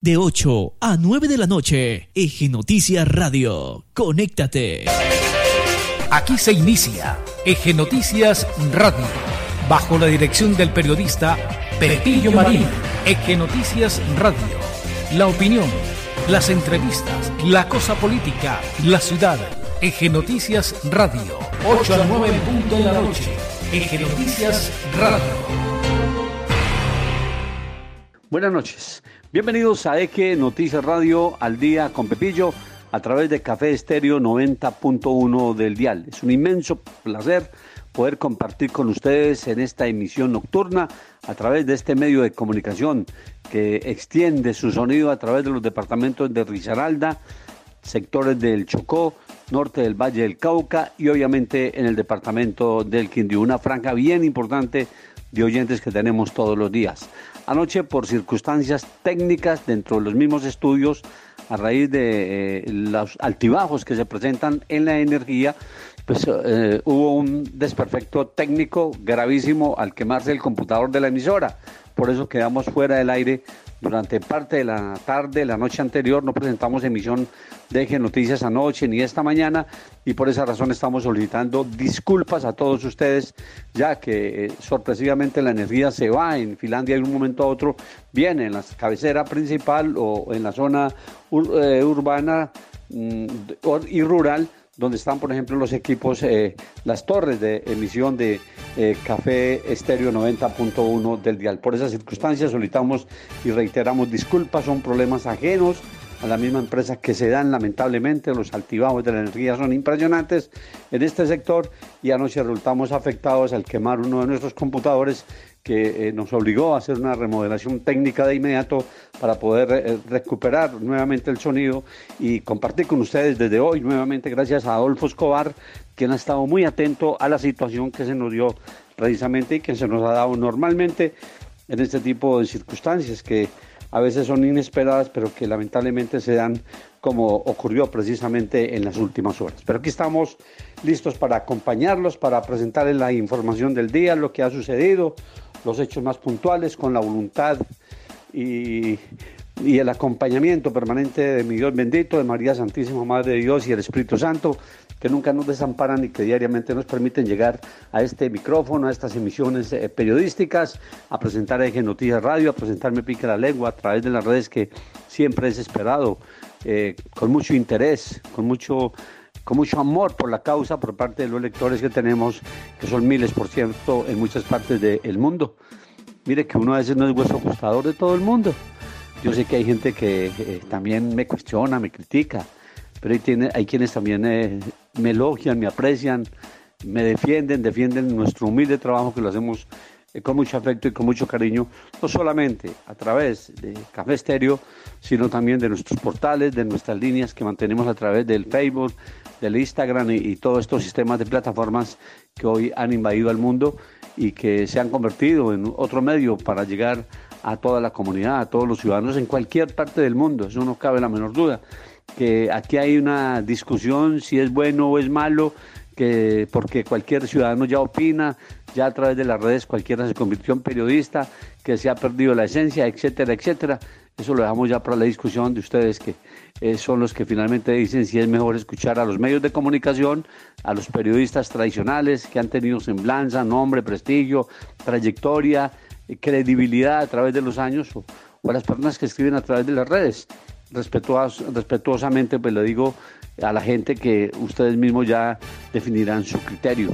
De 8 a 9 de la noche, Eje Noticias Radio. Conéctate. Aquí se inicia Eje Noticias Radio, bajo la dirección del periodista Pepillo Marín. Eje Noticias Radio. La opinión, las entrevistas, la cosa política, la ciudad. Eje Noticias Radio. 8 a 9 en punto de la noche. Eje Noticias Radio. Buenas noches. Bienvenidos a Eje Noticias Radio al día con Pepillo a través de Café Estéreo 90.1 del dial. Es un inmenso placer poder compartir con ustedes en esta emisión nocturna a través de este medio de comunicación que extiende su sonido a través de los departamentos de Risaralda, sectores del Chocó, norte del Valle del Cauca y obviamente en el departamento del Quindío. Una franja bien importante de oyentes que tenemos todos los días. Anoche, por circunstancias técnicas dentro de los mismos estudios, a raíz de los altibajos que se presentan en la energía, pues hubo un desperfecto técnico gravísimo al quemarse el computador de la emisora. Por eso quedamos fuera del aire durante parte de la tarde, la noche anterior. No presentamos emisión de Eje Noticias anoche ni esta mañana y por esa razón estamos solicitando disculpas a todos ustedes, ya que sorpresivamente la energía se va en Finlandia de un momento a otro, viene en la cabecera principal o en la zona urbana y rural, donde están, por ejemplo, los equipos, las torres de emisión de Café Estéreo 90.1 del dial. Por esas circunstancias solicitamos y reiteramos disculpas, son problemas ajenos a la misma empresa que se dan lamentablemente. Los altibajos de la energía son impresionantes en este sector y anoche resultamos afectados al quemar uno de nuestros computadores que nos obligó a hacer una remodelación técnica de inmediato para poder recuperar nuevamente el sonido y compartir con ustedes desde hoy nuevamente, gracias a Adolfo Escobar, quien ha estado muy atento a la situación que se nos dio precisamente y que se nos ha dado normalmente en este tipo de circunstancias que a veces son inesperadas, pero que lamentablemente se dan como ocurrió precisamente en las últimas horas. Pero aquí estamos listos para acompañarlos, para presentarles la información del día, lo que ha sucedido, los hechos más puntuales, con la voluntad y el acompañamiento permanente de mi Dios bendito, de María Santísima Madre de Dios y el Espíritu Santo, que nunca nos desamparan y que diariamente nos permiten llegar a este micrófono, a estas emisiones periodísticas, a presentar Eje Noticias Radio, a presentarme Pique la Lengua a través de las redes que siempre es esperado, con mucho interés, con mucho amor por la causa por parte de los lectores que tenemos, que son miles por ciento en muchas partes del mundo. Mire que uno a veces no es hueso ajustador de todo el mundo. Yo sé que hay gente que también me cuestiona, me critica, pero hay quienes también me elogian, me aprecian, me defienden nuestro humilde trabajo que lo hacemos con mucho afecto y con mucho cariño, no solamente a través de Café Estéreo, sino también de nuestros portales, de nuestras líneas que mantenemos a través del Facebook, del Instagram y todos estos sistemas de plataformas que hoy han invadido al mundo y que se han convertido en otro medio para llegar a toda la comunidad, a todos los ciudadanos en cualquier parte del mundo. Eso no cabe la menor duda, que aquí hay una discusión si es bueno o es malo, que porque cualquier ciudadano ya opina, ya a través de las redes cualquiera se convirtió en periodista, que se ha perdido la esencia, etcétera, etcétera. Eso lo dejamos ya para la discusión de ustedes, que son los que finalmente dicen si es mejor escuchar a los medios de comunicación, a los periodistas tradicionales que han tenido semblanza, nombre, prestigio, trayectoria, credibilidad a través de los años, o a las personas que escriben a través de las redes. Respetuosamente pues le digo a la gente que ustedes mismos ya definirán su criterio.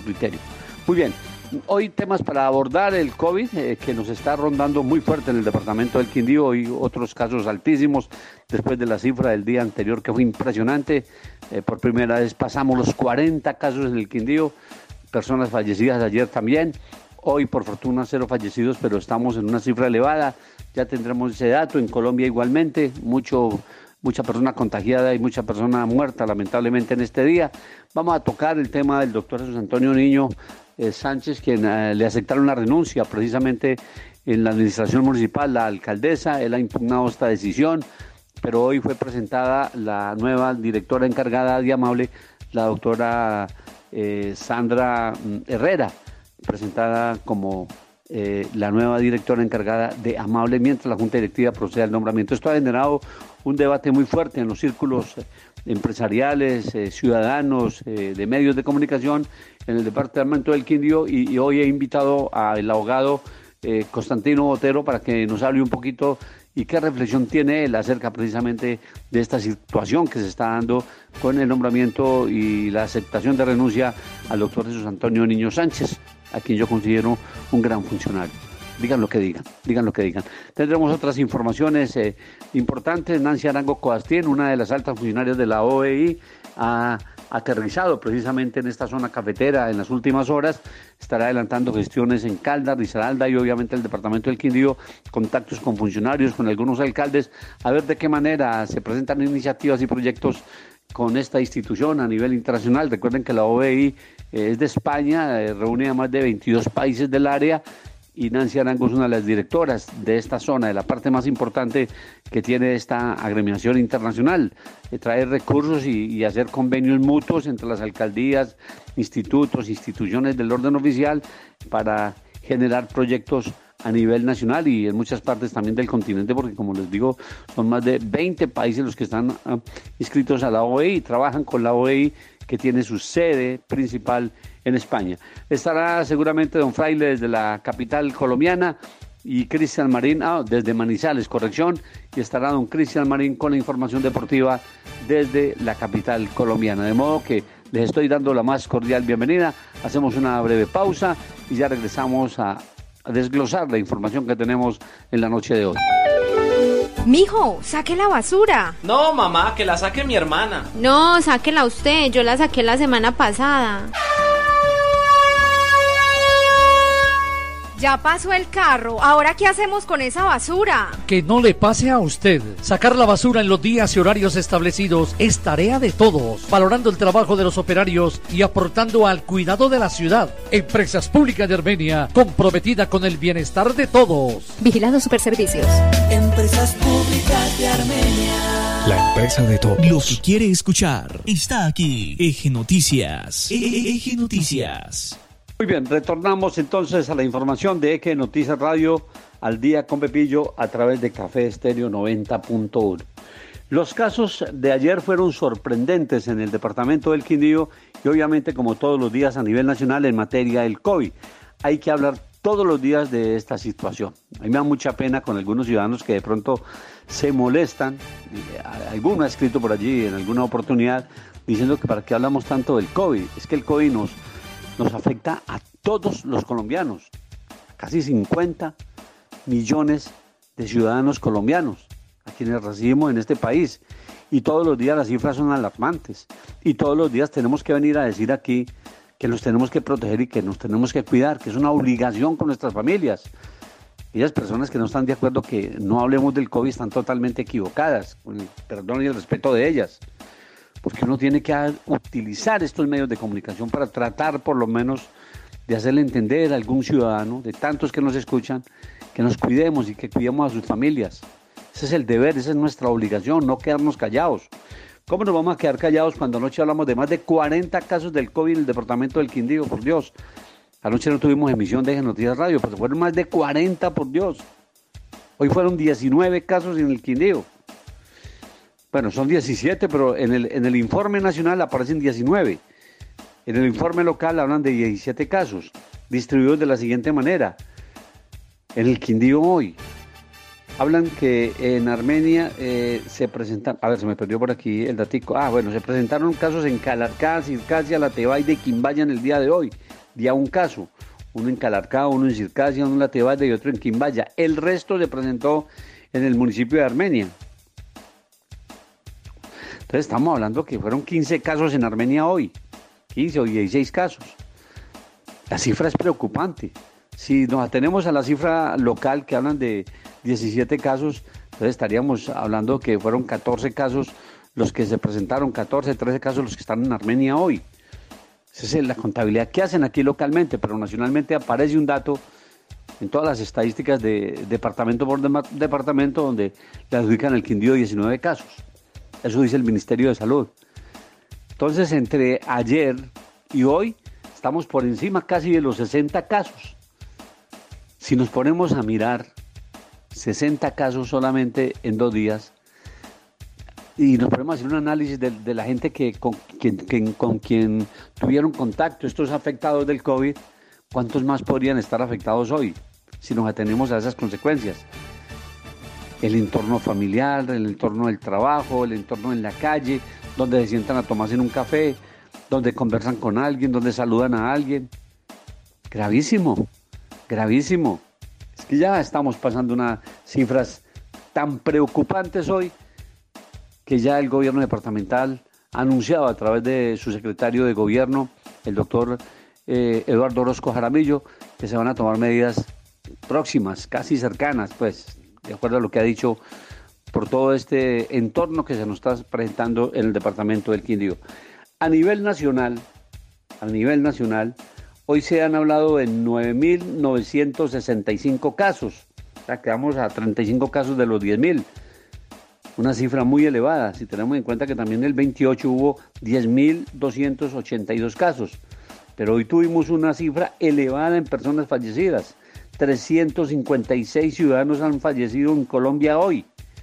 Muy bien, hoy temas para abordar: el COVID, que nos está rondando muy fuerte en el departamento del Quindío y otros casos altísimos después de la cifra del día anterior que fue impresionante. Por primera vez pasamos los 40 casos en el Quindío, personas fallecidas ayer también. Hoy por fortuna 0 fallecidos, pero estamos en una cifra elevada. Ya tendremos ese dato. En Colombia igualmente, mucha persona contagiada y mucha persona muerta lamentablemente en este día. Vamos a tocar el tema del doctor Jesús Antonio Niño Sánchez, quien le aceptaron la renuncia precisamente en la administración municipal, la alcaldesa. Él ha impugnado esta decisión, pero hoy fue presentada la nueva directora encargada de Amable, la doctora Sandra Herrera, presentada como la nueva directora encargada de Amable, mientras la Junta Directiva procede al nombramiento. Esto ha generado un debate muy fuerte en los círculos empresariales, ciudadanos, de medios de comunicación en el departamento del Quindío, y hoy he invitado al abogado Constantino Botero para que nos hable un poquito y qué reflexión tiene él acerca precisamente de esta situación que se está dando con el nombramiento y la aceptación de renuncia al doctor Jesús Antonio Niño Sánchez, a quien yo considero un gran funcionario. Digan lo que digan. Tendremos otras informaciones importantes. Nancy Arango Codastien, una de las altas funcionarias de la OEI, ha aterrizado precisamente en esta zona cafetera en las últimas horas. Estará adelantando gestiones en Caldas, Risaralda y obviamente el departamento del Quindío, contactos con funcionarios, con algunos alcaldes, a ver de qué manera se presentan iniciativas y proyectos con esta institución a nivel internacional. Recuerden que la OEI es de España, reúne a más de 22 países del área, y Nancy Arango es una de las directoras de esta zona, de la parte más importante que tiene esta agremiación internacional, traer recursos y hacer convenios mutuos entre las alcaldías, institutos, instituciones del orden oficial para generar proyectos a nivel nacional y en muchas partes también del continente, porque como les digo, son más de 20 países los que están inscritos a la OEI y trabajan con la OEI, que tiene su sede principal en España. Estará seguramente don Fraile desde la capital colombiana y Cristian Marín desde Manizales, corrección, y estará don Cristian Marín con la información deportiva desde la capital colombiana. De modo que les estoy dando la más cordial bienvenida. Hacemos una breve pausa y ya regresamos a desglosar la información que tenemos en la noche de hoy. Mijo, saque la basura. No, mamá, que la saque mi hermana. No, sáquela usted, yo la saqué la semana pasada. Ya pasó el carro, ¿ahora qué hacemos con esa basura? Que no le pase a usted. Sacar la basura en los días y horarios establecidos es tarea de todos, valorando el trabajo de los operarios y aportando al cuidado de la ciudad. Empresas Públicas de Armenia, comprometida con el bienestar de todos. Vigilando Superservicios. Empresas Públicas de Armenia. La empresa de todos. Lo que quiere escuchar está aquí. Eje Noticias. Eje Noticias. Muy bien, retornamos entonces a la información de Eje Noticias Radio al día con Pepillo a través de Café Estéreo 90.1. Los casos de ayer fueron sorprendentes en el departamento del Quindío y obviamente como todos los días a nivel nacional en materia del COVID. Hay que hablar todos los días de esta situación. A mí me da mucha pena con algunos ciudadanos que de pronto se molestan. Alguno ha escrito por allí en alguna oportunidad diciendo que para qué hablamos tanto del COVID. Es que el COVID nos afecta a todos los colombianos, casi 50 millones de ciudadanos colombianos, a quienes recibimos en este país, y todos los días las cifras son alarmantes, y todos los días tenemos que venir a decir aquí que nos tenemos que proteger y que nos tenemos que cuidar, que es una obligación con nuestras familias. Aquellas personas que no están de acuerdo que no hablemos del COVID están totalmente equivocadas, con el perdón y el respeto de ellas. Porque uno tiene que utilizar estos medios de comunicación para tratar por lo menos de hacerle entender a algún ciudadano, de tantos que nos escuchan, que nos cuidemos y que cuidemos a sus familias. Ese es el deber, esa es nuestra obligación, no quedarnos callados. ¿Cómo nos vamos a quedar callados cuando anoche hablamos de más de 40 casos del COVID en el departamento del Quindío? Por Dios, anoche no tuvimos emisión de Eje Noticias Radio, pero fueron más de 40, por Dios. Hoy fueron 19 casos en el Quindío. Bueno, son 17, pero en el informe nacional aparecen 19. En el informe local hablan de 17 casos, distribuidos de la siguiente manera. En el Quindío hoy, hablan que en Armenia se presentan, a ver, se me perdió por aquí el datico. Se presentaron casos en Calarcá, Circasia, La Tebay de Quimbaya en el día de hoy. Día un caso, uno en Calarcá, uno en Circasia, uno en La Tebay y otro en Quimbaya. El resto se presentó en el municipio de Armenia. Entonces estamos hablando que fueron 15 casos en Armenia hoy, 15 o 16 casos. La cifra es preocupante. Si nos atenemos a la cifra local que hablan de 17 casos, entonces estaríamos hablando que fueron 14 casos los que se presentaron, 14, 13 casos los que están en Armenia hoy. Esa es la contabilidad que hacen aquí localmente, pero nacionalmente aparece un dato en todas las estadísticas de departamento por departamento donde le adjudican al Quindío 19 casos. Eso dice el Ministerio de Salud. Entonces, entre ayer y hoy, estamos por encima casi de los 60 casos. Si nos ponemos a mirar 60 casos solamente en 2 días y nos ponemos a hacer un análisis de la gente con quien tuvieron contacto, estos afectados del COVID, ¿cuántos más podrían estar afectados hoy si nos atenemos a esas consecuencias? El entorno familiar, el entorno del trabajo, el entorno en la calle, donde se sientan a tomarse un café, donde conversan con alguien, donde saludan a alguien. Gravísimo, gravísimo. Es que ya estamos pasando unas cifras tan preocupantes hoy que ya el gobierno departamental ha anunciado a través de su secretario de gobierno, el doctor Eduardo Orozco Jaramillo, que se van a tomar medidas próximas, casi cercanas, pues, de acuerdo a lo que ha dicho por todo este entorno que se nos está presentando en el departamento del Quindío. A nivel nacional, hoy se han hablado de 9.965 casos, o sea, quedamos a 35 casos de los 10.000, una cifra muy elevada, si tenemos en cuenta que también el 28 hubo 10.282 casos, pero hoy tuvimos una cifra elevada en personas fallecidas. 356 ciudadanos han fallecido en Colombia hoy,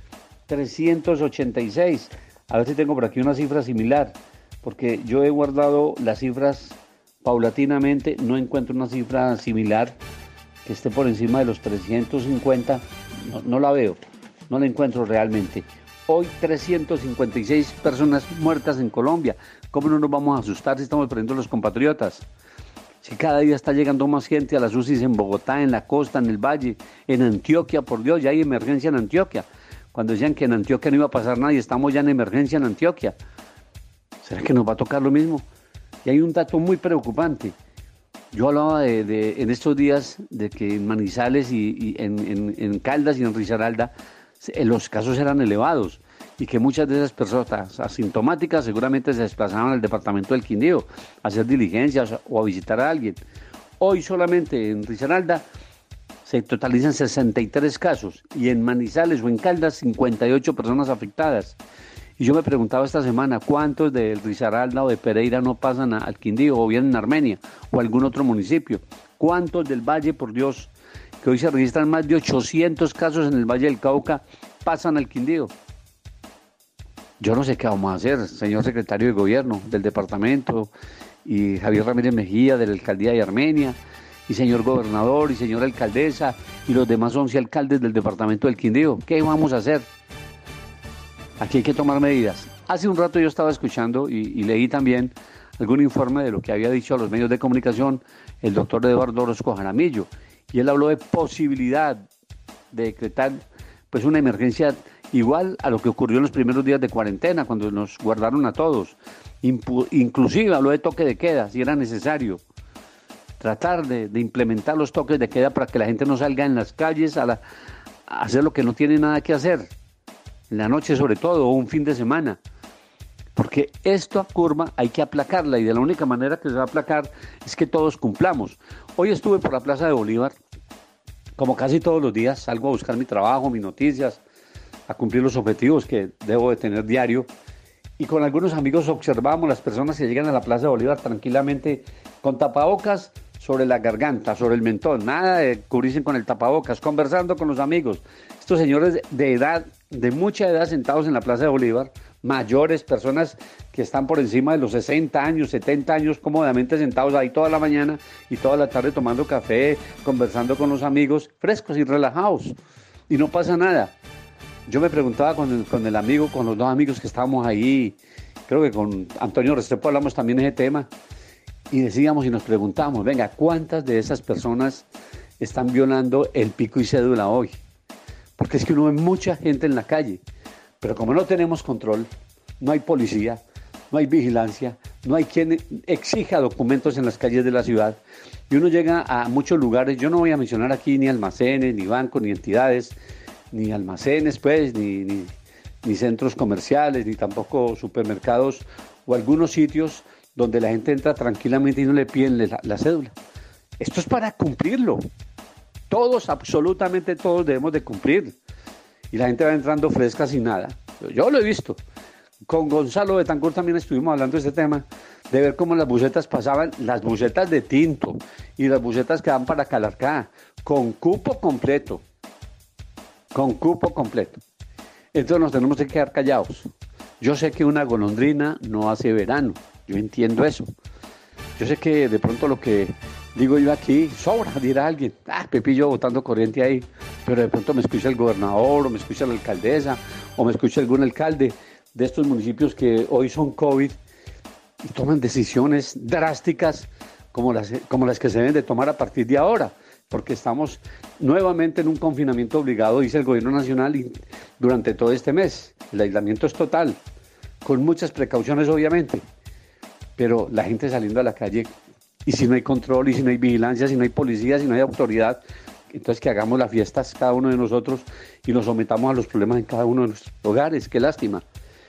386, a ver si tengo por aquí una cifra similar, porque yo he guardado las cifras paulatinamente, no encuentro una cifra similar que esté por encima de los 350, no la veo, no la encuentro realmente. Hoy 356 personas muertas en Colombia. ¿Cómo no nos vamos a asustar si estamos perdiendo a los compatriotas? Si cada día está llegando más gente a las UCIs en Bogotá, en la costa, en el valle, en Antioquia, por Dios, ya hay emergencia en Antioquia. Cuando decían que en Antioquia no iba a pasar nada y estamos ya en emergencia en Antioquia. ¿Será que nos va a tocar lo mismo? Y hay un dato muy preocupante. Yo hablaba en estos días de que en Manizales y en Caldas y en Risaralda los casos eran elevados y que muchas de esas personas asintomáticas seguramente se desplazaban al departamento del Quindío a hacer diligencias o a visitar a alguien. Hoy solamente en Risaralda se totalizan 63 casos y en Manizales o en Caldas 58 personas afectadas. Y yo me preguntaba esta semana, ¿cuántos de Risaralda o de Pereira no pasan al Quindío o vienen a Armenia o a algún otro municipio? ¿Cuántos del Valle, por Dios, que hoy se registran más de 800 casos en el Valle del Cauca, pasan al Quindío? Yo no sé qué vamos a hacer, señor secretario de Gobierno del departamento y Javier Ramírez Mejía de la Alcaldía de Armenia y señor gobernador y señora alcaldesa y los demás 11 alcaldes del departamento del Quindío. ¿Qué vamos a hacer? Aquí hay que tomar medidas. Hace un rato yo estaba escuchando y leí también algún informe de lo que había dicho a los medios de comunicación el doctor Eduardo Orozco Jaramillo, y él habló de posibilidad de decretar pues una emergencia igual a lo que ocurrió en los primeros días de cuarentena, cuando nos guardaron a todos. Inclusive habló de toque de queda, si era necesario. Tratar de implementar los toques de queda para que la gente no salga en las calles a hacer lo que no tiene nada que hacer. En la noche sobre todo, o un fin de semana. Porque esta curva hay que aplacarla y de la única manera que se va a aplacar es que todos cumplamos. Hoy estuve por la Plaza de Bolívar, como casi todos los días, salgo a buscar mi trabajo, mis noticias, a cumplir los objetivos que debo de tener diario. Y con algunos amigos observamos las personas que llegan a la Plaza de Bolívar tranquilamente con tapabocas sobre la garganta, sobre el mentón, nada de cubrirse con el tapabocas, conversando con los amigos. Estos señores de edad, de mucha edad, sentados en la Plaza de Bolívar, mayores, personas que están por encima de los 60 años, 70 años, cómodamente sentados ahí toda la mañana y toda la tarde tomando café, conversando con los amigos, frescos y relajados, y no pasa nada. Yo me preguntaba con el amigo, con los dos amigos que estábamos ahí, creo que con Antonio Restrepo hablamos también de ese tema, y decíamos y nos preguntamos, venga, ¿cuántas de esas personas están violando el pico y cédula hoy? Porque es que uno ve mucha gente en la calle, pero como no tenemos control, no hay policía, no hay vigilancia, no hay quien exija documentos en las calles de la ciudad, y uno llega a muchos lugares, yo no voy a mencionar aquí ni almacenes, ni bancos, ni entidades, ni almacenes, pues, ni centros comerciales, ni tampoco supermercados o algunos sitios donde la gente entra tranquilamente y no le piden la cédula. Esto es para cumplirlo. Todos, absolutamente todos debemos de cumplir. Y la gente va entrando fresca sin nada. Yo lo he visto. Con Gonzalo Betancourt también estuvimos hablando de este tema, de ver cómo las busetas pasaban, las busetas de tinto y las busetas que van para Calarcá, con cupo completo. Entonces nos tenemos que quedar callados. Yo sé que una golondrina no hace verano, yo entiendo eso. Yo sé que de pronto lo que digo yo aquí sobra, dirá alguien, Pepillo botando corriente ahí, pero de pronto me escucha el gobernador, o me escucha la alcaldesa, o me escucha algún alcalde de estos municipios que hoy son COVID y toman decisiones drásticas como las que se deben de tomar a partir de ahora, porque estamos nuevamente en un confinamiento obligado, dice el gobierno nacional, y durante todo este mes. El aislamiento es total, con muchas precauciones obviamente, pero la gente saliendo a la calle, y si no hay control, y si no hay vigilancia, si no hay policía, si no hay autoridad, entonces que hagamos las fiestas cada uno de nosotros y nos sometamos a los problemas en cada uno de nuestros hogares. Qué lástima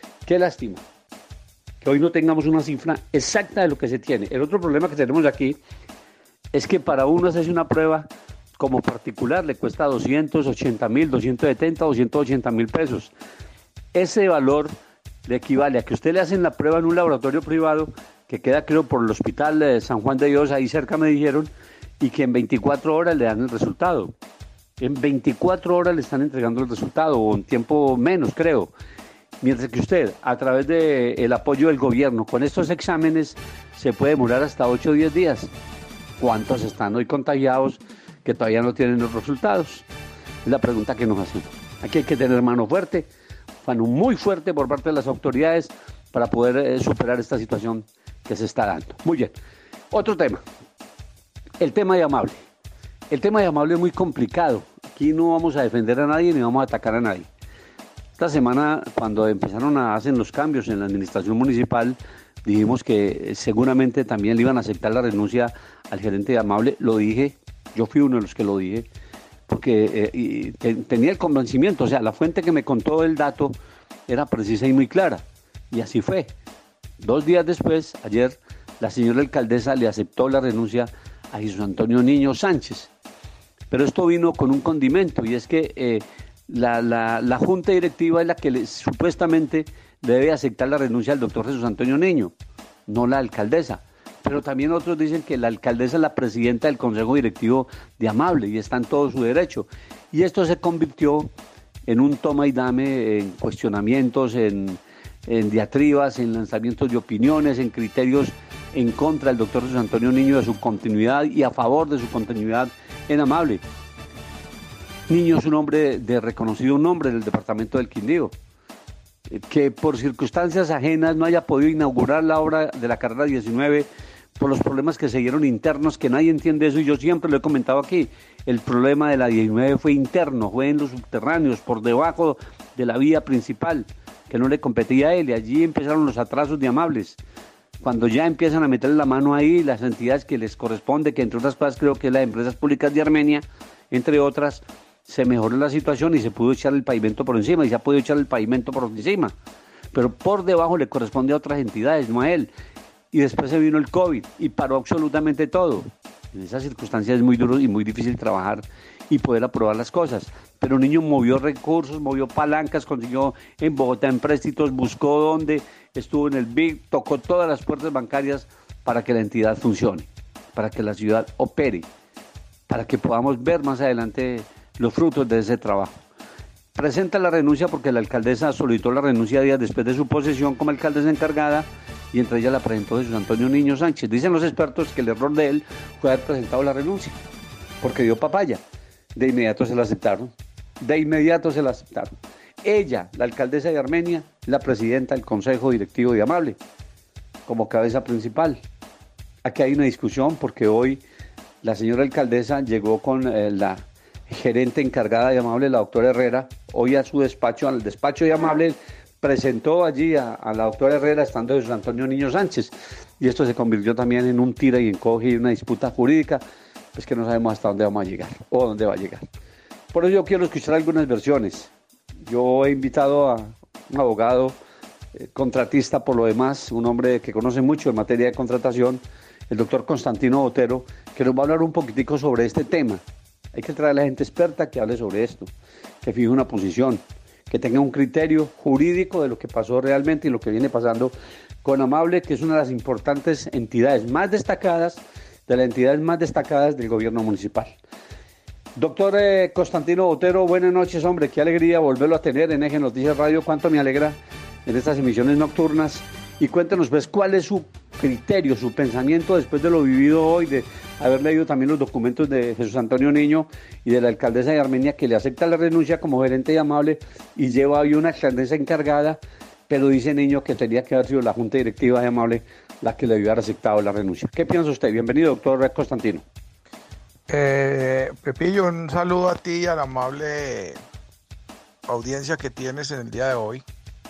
que hoy no tengamos una cifra exacta de lo que se tiene. El otro problema que tenemos aquí es que para uno hacerse una prueba como particular le cuesta 280.000, 270, 280.000 pesos. Ese valor le equivale a que usted le hacen la prueba en un laboratorio privado que queda, creo, por el hospital de San Juan de Dios, ahí cerca me dijeron, y que en 24 horas le dan el resultado. En 24 horas le están entregando el resultado, o en tiempo menos, creo. Mientras que usted, a través del apoyo del gobierno, con estos exámenes, se puede demorar hasta 8 o 10 días. ¿Cuántos están hoy contagiados que todavía no tienen los resultados? Es la pregunta que nos hacemos. Aquí hay que tener mano muy fuerte por parte de las autoridades para poder superar esta situación que se está dando. Muy bien. Otro tema. El tema de Amable. El tema de Amable es muy complicado. Aquí no vamos a defender a nadie ni vamos a atacar a nadie. Esta semana, cuando empezaron a hacer los cambios en la administración municipal, dijimos que seguramente también le iban a aceptar la renuncia al gerente de Amable. Lo dije, yo fui uno de los que lo dije, porque tenía el convencimiento. O sea, la fuente que me contó el dato era precisa y muy clara. Y así fue. 2 días después, ayer, la señora alcaldesa le aceptó la renuncia a Jesús Antonio Niño Sánchez. Pero esto vino con un condimento, y es que la junta directiva es la que supuestamente debe aceptar la renuncia al doctor Jesús Antonio Niño, no la alcaldesa. Pero también otros dicen que la alcaldesa es la presidenta del consejo directivo de Amable y está en todo su derecho. Y esto se convirtió en un toma y dame, en cuestionamientos, en diatribas, en lanzamientos de opiniones, en criterios en contra del doctor Jesús Antonio Niño, de su continuidad y a favor de su continuidad en Amable. Niño es un hombre de reconocido nombre del departamento del Quindío, que por circunstancias ajenas no haya podido inaugurar la obra de la carrera 19 por los problemas que se dieron internos, que nadie entiende eso, y yo siempre lo he comentado aquí. El problema de la 19 fue interno, fue en los subterráneos, por debajo de la vía principal, que no le competía a él, y allí empezaron los atrasos de Amables. Cuando ya empiezan a meterle la mano ahí las entidades que les corresponde, que entre otras cosas creo que es las empresas públicas de Armenia, entre otras, se mejoró la situación y se pudo echar el pavimento por encima, y se ha podido echar el pavimento por encima, pero por debajo le corresponde a otras entidades, no a él. Y después se vino el COVID y paró absolutamente todo. En esas circunstancias es muy duro y muy difícil trabajar y poder aprobar las cosas. Pero Niño movió recursos, movió palancas, consiguió en Bogotá empréstitos, buscó dónde, estuvo en el BIC, tocó todas las puertas bancarias para que la entidad funcione, para que la ciudad opere, para que podamos ver más adelante los frutos de ese trabajo. Presenta la renuncia porque la alcaldesa solicitó la renuncia días después de su posesión como alcaldesa encargada, y entre ellas la presentó Jesús Antonio Niño Sánchez. Dicen los expertos que el error de él fue haber presentado la renuncia, porque dio papaya. De inmediato se la aceptaron. Ella, la alcaldesa de Armenia, la presidenta del consejo directivo de Amable, como cabeza principal. Aquí hay una discusión porque hoy la señora alcaldesa llegó con la gerente encargada de Amable, la doctora Herrera, hoy a su despacho, al despacho de Amable, presentó allí a la doctora Herrera, estando Jesús Antonio Niño Sánchez, y esto se convirtió también en un tira y encoge y una disputa jurídica, pues que no sabemos hasta dónde vamos a llegar, o dónde va a llegar. Por eso yo quiero escuchar algunas versiones. Yo he invitado a un abogado contratista por lo demás, un hombre que conoce mucho en materia de contratación, el doctor Constantino Botero, que nos va a hablar un poquitico sobre este tema. Hay que traer a la gente experta que hable sobre esto, que fije una posición, que tenga un criterio jurídico de lo que pasó realmente y lo que viene pasando con Amable, que es una de las importantes entidades más destacadas, de las entidades más destacadas del gobierno municipal. Doctor Constantino Botero, buenas noches, hombre, qué alegría volverlo a tener en Eje Noticias Radio, cuánto me alegra en estas emisiones nocturnas. Y cuéntenos, pues, cuál es su criterio, su pensamiento después de lo vivido hoy, de haber leído también los documentos de Jesús Antonio Niño y de la alcaldesa de Armenia, que le acepta la renuncia como gerente de Amable y lleva hoy una alcaldesa encargada, pero dice Niño que tenía que haber sido la junta directiva de Amable la que le hubiera aceptado la renuncia. ¿Qué piensa usted? Bienvenido, doctor Constantino. Pepillo, un saludo a ti y a la amable audiencia que tienes en el día de hoy.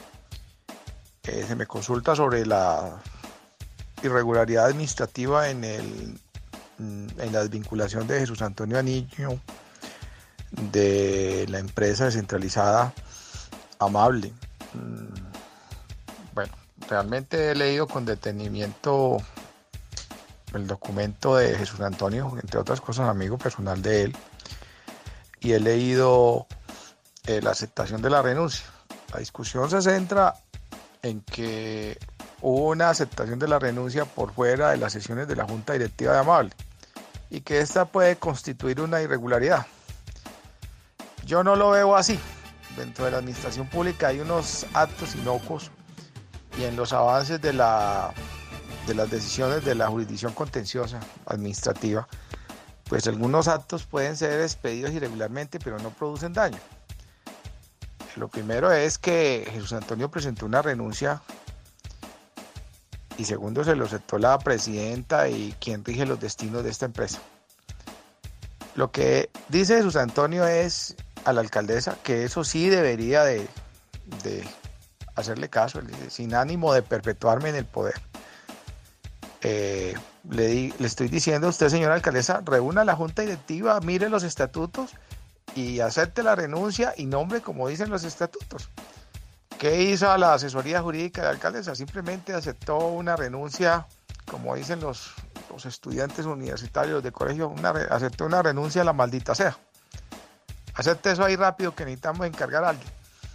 Se me consulta sobre la irregularidad administrativa en la desvinculación de Jesús Antonio Niño de la empresa descentralizada Amable. Bueno, realmente he leído con detenimiento el documento de Jesús Antonio, entre otras cosas, amigo personal de él, y he leído la aceptación de la renuncia. La discusión se centra en que hubo una aceptación de la renuncia por fuera de las sesiones de la Junta Directiva de Amable y que esta puede constituir una irregularidad. Yo no lo veo así. Dentro de la administración pública hay unos actos inocuos y en los avances de las decisiones de la jurisdicción contenciosa administrativa, pues algunos actos pueden ser expedidos irregularmente, pero no producen daño. Lo primero es que Jesús Antonio presentó una renuncia y segundo se lo aceptó la presidenta y quien rige los destinos de esta empresa. Lo que dice Jesús Antonio es a la alcaldesa que eso sí debería de hacerle caso, sin ánimo de perpetuarme en el poder. Le estoy diciendo a usted, señora alcaldesa, reúna la junta directiva, mire los estatutos y acepte la renuncia y nombre como dicen los estatutos. ¿Qué hizo la asesoría jurídica de la alcaldesa? Simplemente aceptó una renuncia, como dicen los estudiantes universitarios de colegio, aceptó una renuncia a la maldita sea. Acepte eso ahí rápido que necesitamos encargar a alguien.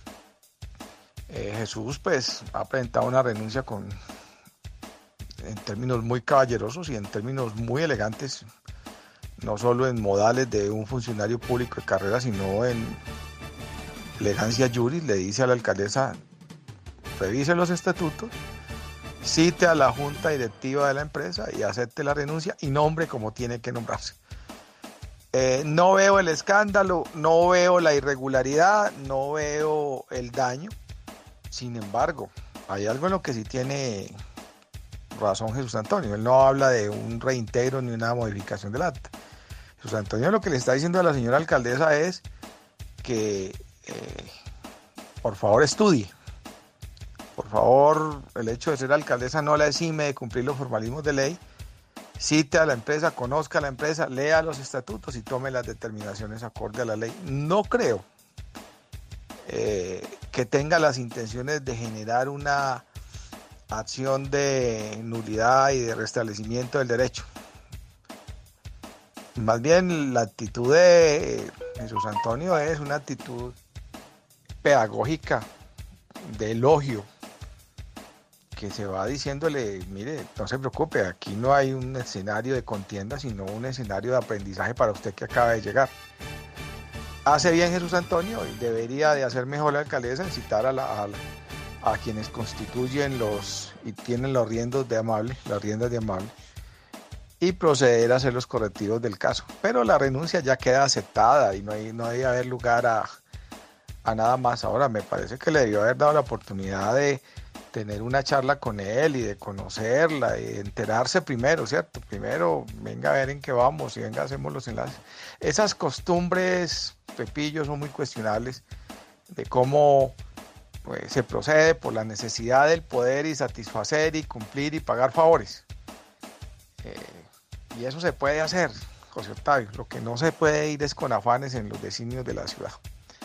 Jesús pues ha presentado una renuncia en términos muy caballerosos y en términos muy elegantes, no solo en modales de un funcionario público de carrera, sino en elegancia juris. Le dice a la alcaldesa, revise los estatutos, cite a la junta directiva de la empresa y acepte la renuncia y nombre como tiene que nombrarse. No veo el escándalo, no veo la irregularidad, no veo el daño. Sin embargo, hay algo en lo que sí tiene razón Jesús Antonio. Él no habla de un reintegro ni una modificación del acta. Jesús Antonio lo que le está diciendo a la señora alcaldesa es que por favor estudie. Por favor, el hecho de ser alcaldesa no la exime de cumplir los formalismos de ley. Cite a la empresa, conozca a la empresa, lea los estatutos y tome las determinaciones acorde a la ley. No creo que tenga las intenciones de generar una acción de nulidad y de restablecimiento del derecho. Más bien la actitud de Jesús Antonio es una actitud pedagógica, de elogio, que se va diciéndole, mire, no se preocupe, aquí no hay un escenario de contienda, sino un escenario de aprendizaje para usted que acaba de llegar. Hace bien Jesús Antonio y debería de hacer mejor la alcaldesa en citar a quienes constituyen y tienen las riendas de Amable, y proceder a hacer los correctivos del caso. Pero la renuncia ya queda aceptada y no debe haber lugar a nada más. Ahora, me parece que le debió haber dado la oportunidad de tener una charla con él y de conocerla y de enterarse primero, ¿cierto? Primero, venga a ver en qué vamos y venga, hacemos los enlaces. Esas costumbres, Pepillo, son muy cuestionables de cómo pues, se procede por la necesidad del poder y satisfacer y cumplir y pagar favores. Y eso se puede hacer, José Octavio. Lo que no se puede ir es con afanes en los designios de la ciudad.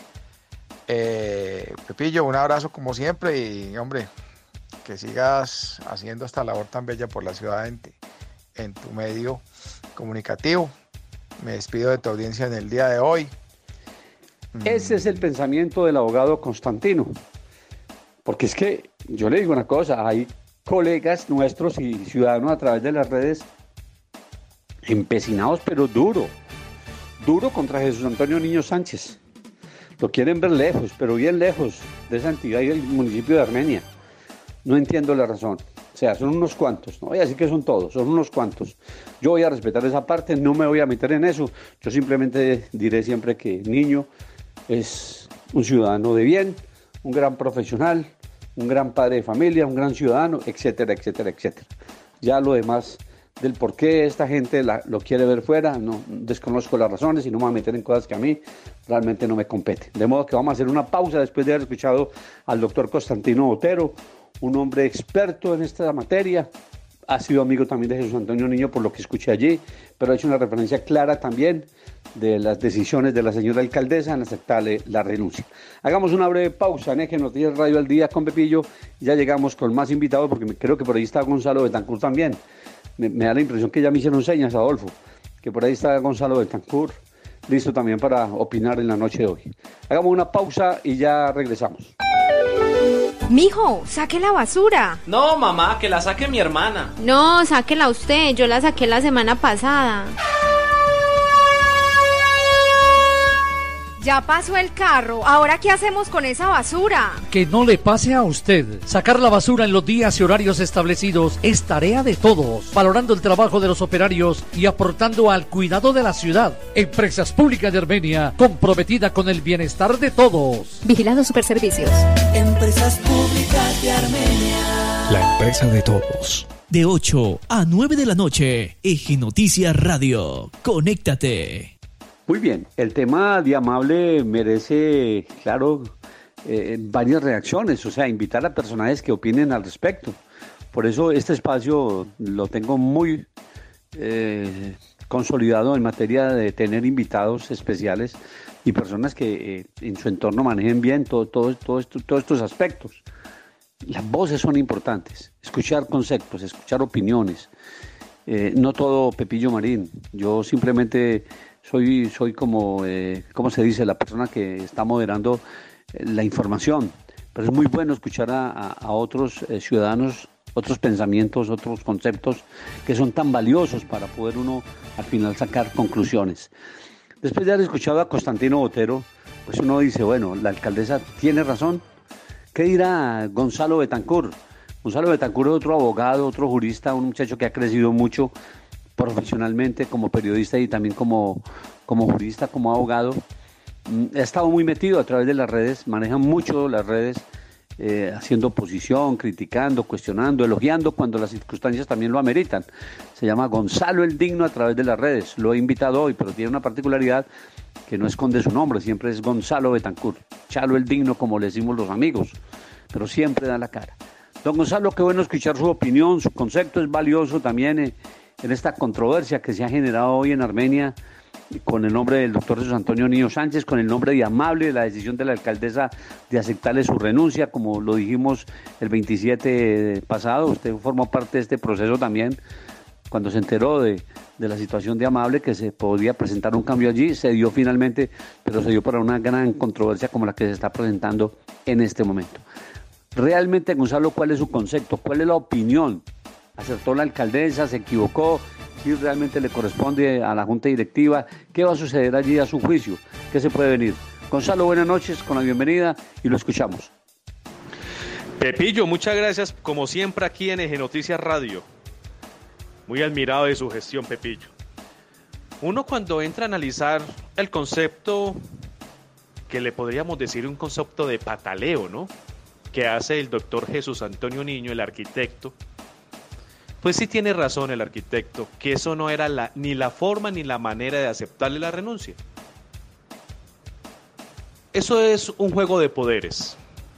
Pepillo, un abrazo como siempre y, hombre, que sigas haciendo esta labor tan bella por la ciudad en tu medio comunicativo. Me despido de tu audiencia en el día de hoy. Ese es el pensamiento del abogado Constantino. Porque es que, yo le digo una cosa, hay colegas nuestros y ciudadanos a través de las redes empecinados, pero duro, duro contra Jesús Antonio Niño Sánchez. Lo quieren ver lejos, pero bien lejos de esa entidad y del municipio de Armenia. No entiendo la razón. O sea, son unos cuantos, no voy a decir que son todos, son unos cuantos. Yo voy a respetar esa parte, no me voy a meter en eso. Yo simplemente diré siempre que Niño es un ciudadano de bien, un gran profesional, un gran padre de familia, un gran ciudadano, etcétera, etcétera, etcétera. Ya lo demás del por qué esta gente lo quiere ver fuera, no desconozco las razones y no me voy a meter en cosas que a mí realmente no me competen. De modo que vamos a hacer una pausa después de haber escuchado al doctor Constantino Botero, un hombre experto en esta materia, ha sido amigo también de Jesús Antonio Niño por lo que escuché allí, pero ha hecho una referencia clara también de las decisiones de la señora alcaldesa en aceptarle la renuncia. Hagamos una breve pausa en Eje Noticias Radio al Día con Pepillo y ya llegamos con más invitados porque creo que por ahí está Gonzalo Betancourt también. Me da la impresión que ya me hicieron señas, Adolfo, que por ahí está Gonzalo Betancourt, listo también para opinar en la noche de hoy. Hagamos una pausa y ya regresamos. Mijo, saque la basura. No, mamá, que la saque mi hermana. No, sáquela usted, yo la saqué la semana pasada. Ya pasó el carro, ¿ahora qué hacemos con esa basura? Que no le pase a usted. Sacar la basura en los días y horarios establecidos es tarea de todos, valorando el trabajo de los operarios y aportando al cuidado de la ciudad. Empresas Públicas de Armenia, comprometida con el bienestar de todos. Vigilado Superservicios. Empresas Públicas de Armenia. La empresa de todos. De 8 a 9 de la noche, Eje Noticias Radio. Conéctate. Muy bien, el tema de Amable merece, claro, varias reacciones, o sea, invitar a personajes que opinen al respecto. Por eso este espacio lo tengo muy consolidado en materia de tener invitados especiales y personas que en su entorno manejen bien todos estos aspectos. Las voces son importantes, escuchar conceptos, escuchar opiniones. No todo Pepillo Marín, yo simplemente soy como, ¿cómo se dice? La persona que está moderando la información, pero es muy bueno escuchar a otros ciudadanos, otros pensamientos, otros conceptos que son tan valiosos para poder uno al final sacar conclusiones. Después de haber escuchado a Constantino Botero, pues uno dice, bueno, la alcaldesa tiene razón. ¿Qué dirá Gonzalo Betancourt? Gonzalo Betancourt es otro abogado, otro jurista, un muchacho que ha crecido mucho profesionalmente como periodista y también como jurista, como abogado. Ha estado muy metido a través de las redes, maneja mucho las redes, haciendo oposición, criticando, cuestionando, elogiando cuando las circunstancias también lo ameritan. Se llama Gonzalo el Digno a través de las redes. Lo he invitado hoy, pero tiene una particularidad que no esconde su nombre, siempre es Gonzalo Betancourt, Chalo el Digno, como le decimos los amigos, pero siempre da la cara. Don Gonzalo, qué bueno escuchar su opinión, su concepto es valioso también en esta controversia que se ha generado hoy en Armenia con el nombre del doctor Jesús Antonio Niño Sánchez, con el nombre de Amable, la decisión de la alcaldesa de aceptarle su renuncia, como lo dijimos el 27 pasado. Usted formó parte de este proceso también, cuando se enteró de la situación de Amable, que se podía presentar un cambio allí, se dio finalmente, pero se dio para una gran controversia como la que se está presentando en este momento. Realmente, Gonzalo, ¿cuál es su concepto? ¿Cuál es la opinión? ¿Acertó la alcaldesa? ¿Se equivocó? ¿Si realmente le corresponde a la junta directiva? ¿Qué va a suceder allí a su juicio? ¿Qué se puede venir? Gonzalo, buenas noches, con la bienvenida y lo escuchamos. Pepillo, muchas gracias, como siempre aquí en Eje Noticias Radio. Muy admirado de su gestión, Pepillo. Uno cuando entra a analizar el concepto, que le podríamos decir un concepto de pataleo, ¿no?, que hace el doctor Jesús Antonio Niño, el arquitecto, pues sí tiene razón el arquitecto, que eso no era ni la forma ni la manera de aceptarle la renuncia. Eso es un juego de poderes.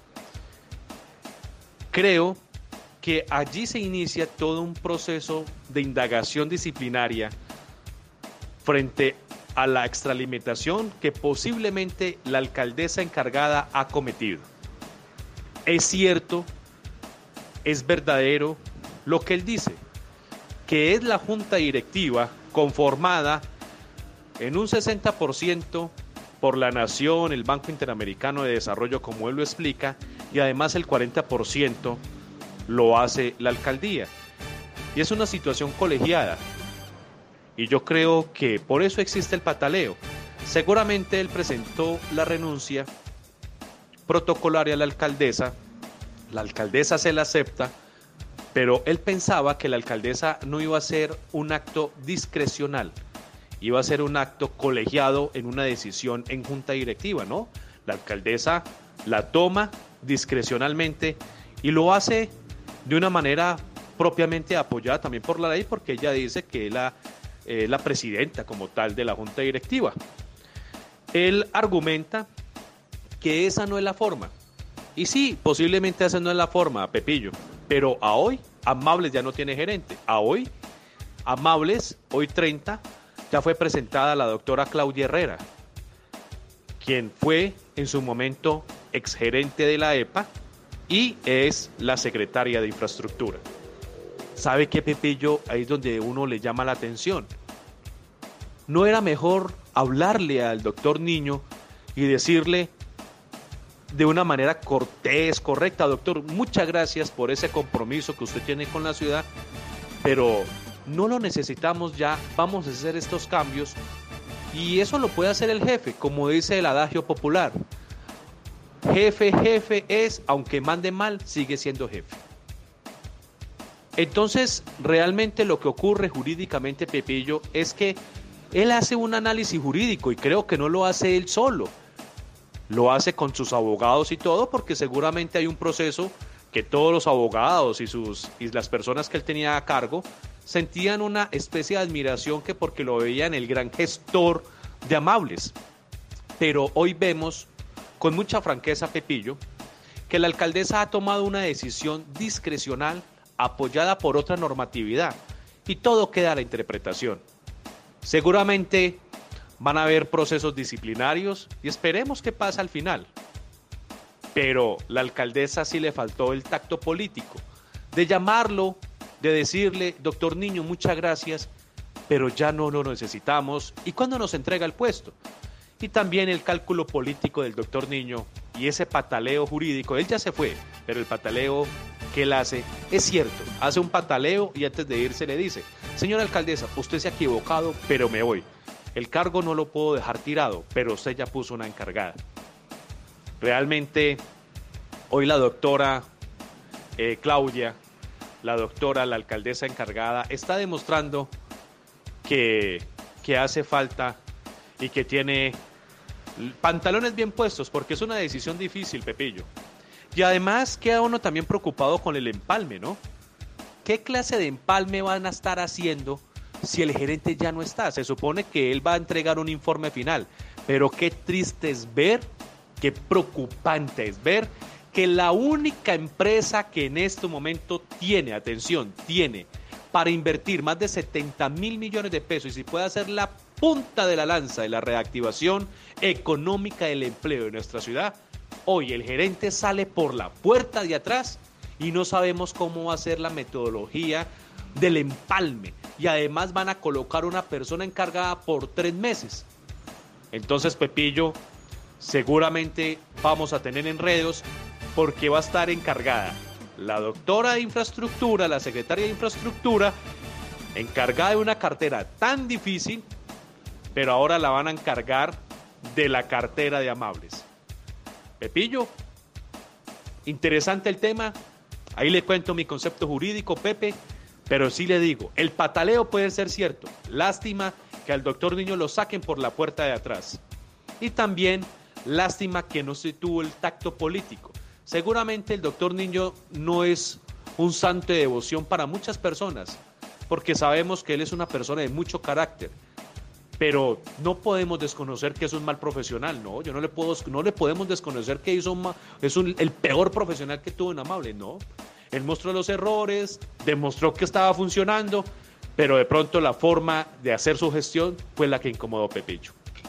Creo que allí se inicia todo un proceso de indagación disciplinaria frente a la extralimitación que posiblemente la alcaldesa encargada ha cometido. Es cierto, es verdadero lo que él dice, que es la junta directiva conformada en un 60% por la Nación, el Banco Interamericano de Desarrollo, como él lo explica, y además el 40% lo hace la alcaldía. Y es una situación colegiada. Y yo creo que por eso existe el pataleo. Seguramente él presentó la renuncia protocolaria a la alcaldesa se la acepta, pero él pensaba que la alcaldesa no iba a ser un acto discrecional, iba a ser un acto colegiado en una decisión en junta directiva, ¿no? La alcaldesa la toma discrecionalmente y lo hace de una manera propiamente apoyada también por la ley, porque ella dice que es la presidenta como tal de la junta directiva. Él argumenta que esa no es la forma. Y sí, posiblemente esa no es la forma, Pepillo. Pero a hoy, Amables ya no tiene gerente. A hoy, Amables, hoy 30, ya fue presentada la doctora Claudia Herrera, quien fue en su momento exgerente de la EPA y es la secretaria de Infraestructura. ¿Sabe qué, Pepillo? Ahí es donde uno le llama la atención. ¿No era mejor hablarle al doctor Niño y decirle de una manera cortés, correcta: doctor, muchas gracias por ese compromiso que usted tiene con la ciudad, pero no lo necesitamos ya, vamos a hacer estos cambios? Y eso lo puede hacer el jefe, como dice el adagio popular: jefe es, aunque mande mal, sigue siendo jefe. Entonces, realmente lo que ocurre jurídicamente, Pepillo, es que él hace un análisis jurídico, y creo que no lo hace él solo, lo hace con sus abogados y todo, porque seguramente hay un proceso que todos los abogados y las personas que él tenía a cargo sentían una especie de admiración, que porque lo veían el gran gestor de Amables. Pero hoy vemos con mucha franqueza, Pepillo, que la alcaldesa ha tomado una decisión discrecional apoyada por otra normatividad, y todo queda a la interpretación. Seguramente van a haber procesos disciplinarios y esperemos qué pasa al final. Pero la alcaldesa sí le faltó el tacto político de llamarlo, de decirle: doctor Niño, muchas gracias, pero ya no lo necesitamos, ¿y cuándo nos entrega el puesto? Y también el cálculo político del doctor Niño y ese pataleo jurídico. Él ya se fue, pero el pataleo que él hace es cierto, hace un pataleo y antes de irse le dice: señora alcaldesa, usted se ha equivocado, pero me voy. El cargo no lo puedo dejar tirado, pero usted ya puso una encargada. Realmente, hoy la doctora Claudia, la alcaldesa encargada, está demostrando que hace falta y que tiene pantalones bien puestos, porque es una decisión difícil, Pepillo. Y además queda uno también preocupado con el empalme, ¿no? ¿Qué clase de empalme van a estar haciendo si el gerente ya no está? Se supone que él va a entregar un informe final, pero qué triste es ver, qué preocupante es ver que la única empresa que en este momento tiene para invertir más de 70.000 millones de pesos, y si puede hacer la punta de la lanza de la reactivación económica del empleo de nuestra ciudad, hoy el gerente sale por la puerta de atrás y no sabemos cómo va a ser la metodología del empalme, y además van a colocar una persona encargada por 3 meses. Entonces, Pepillo, seguramente vamos a tener enredos, porque va a estar encargada la doctora de Infraestructura, la secretaria de Infraestructura, encargada de una cartera tan difícil, pero ahora la van a encargar de la cartera de Amables. Pepillo, interesante el tema. Ahí le cuento mi concepto jurídico, Pepe, pero sí le digo, el pataleo puede ser cierto. Lástima que al doctor Niño lo saquen por la puerta de atrás. Y también lástima que no se tuvo el tacto político. Seguramente el doctor Niño no es un santo de devoción para muchas personas, porque sabemos que él es una persona de mucho carácter, pero no podemos desconocer que es un mal profesional, no le podemos desconocer que el peor profesional que tuvo en Amable, no. Él mostró los errores, demostró que estaba funcionando, pero de pronto la forma de hacer su gestión fue la que incomodó a Pepillo.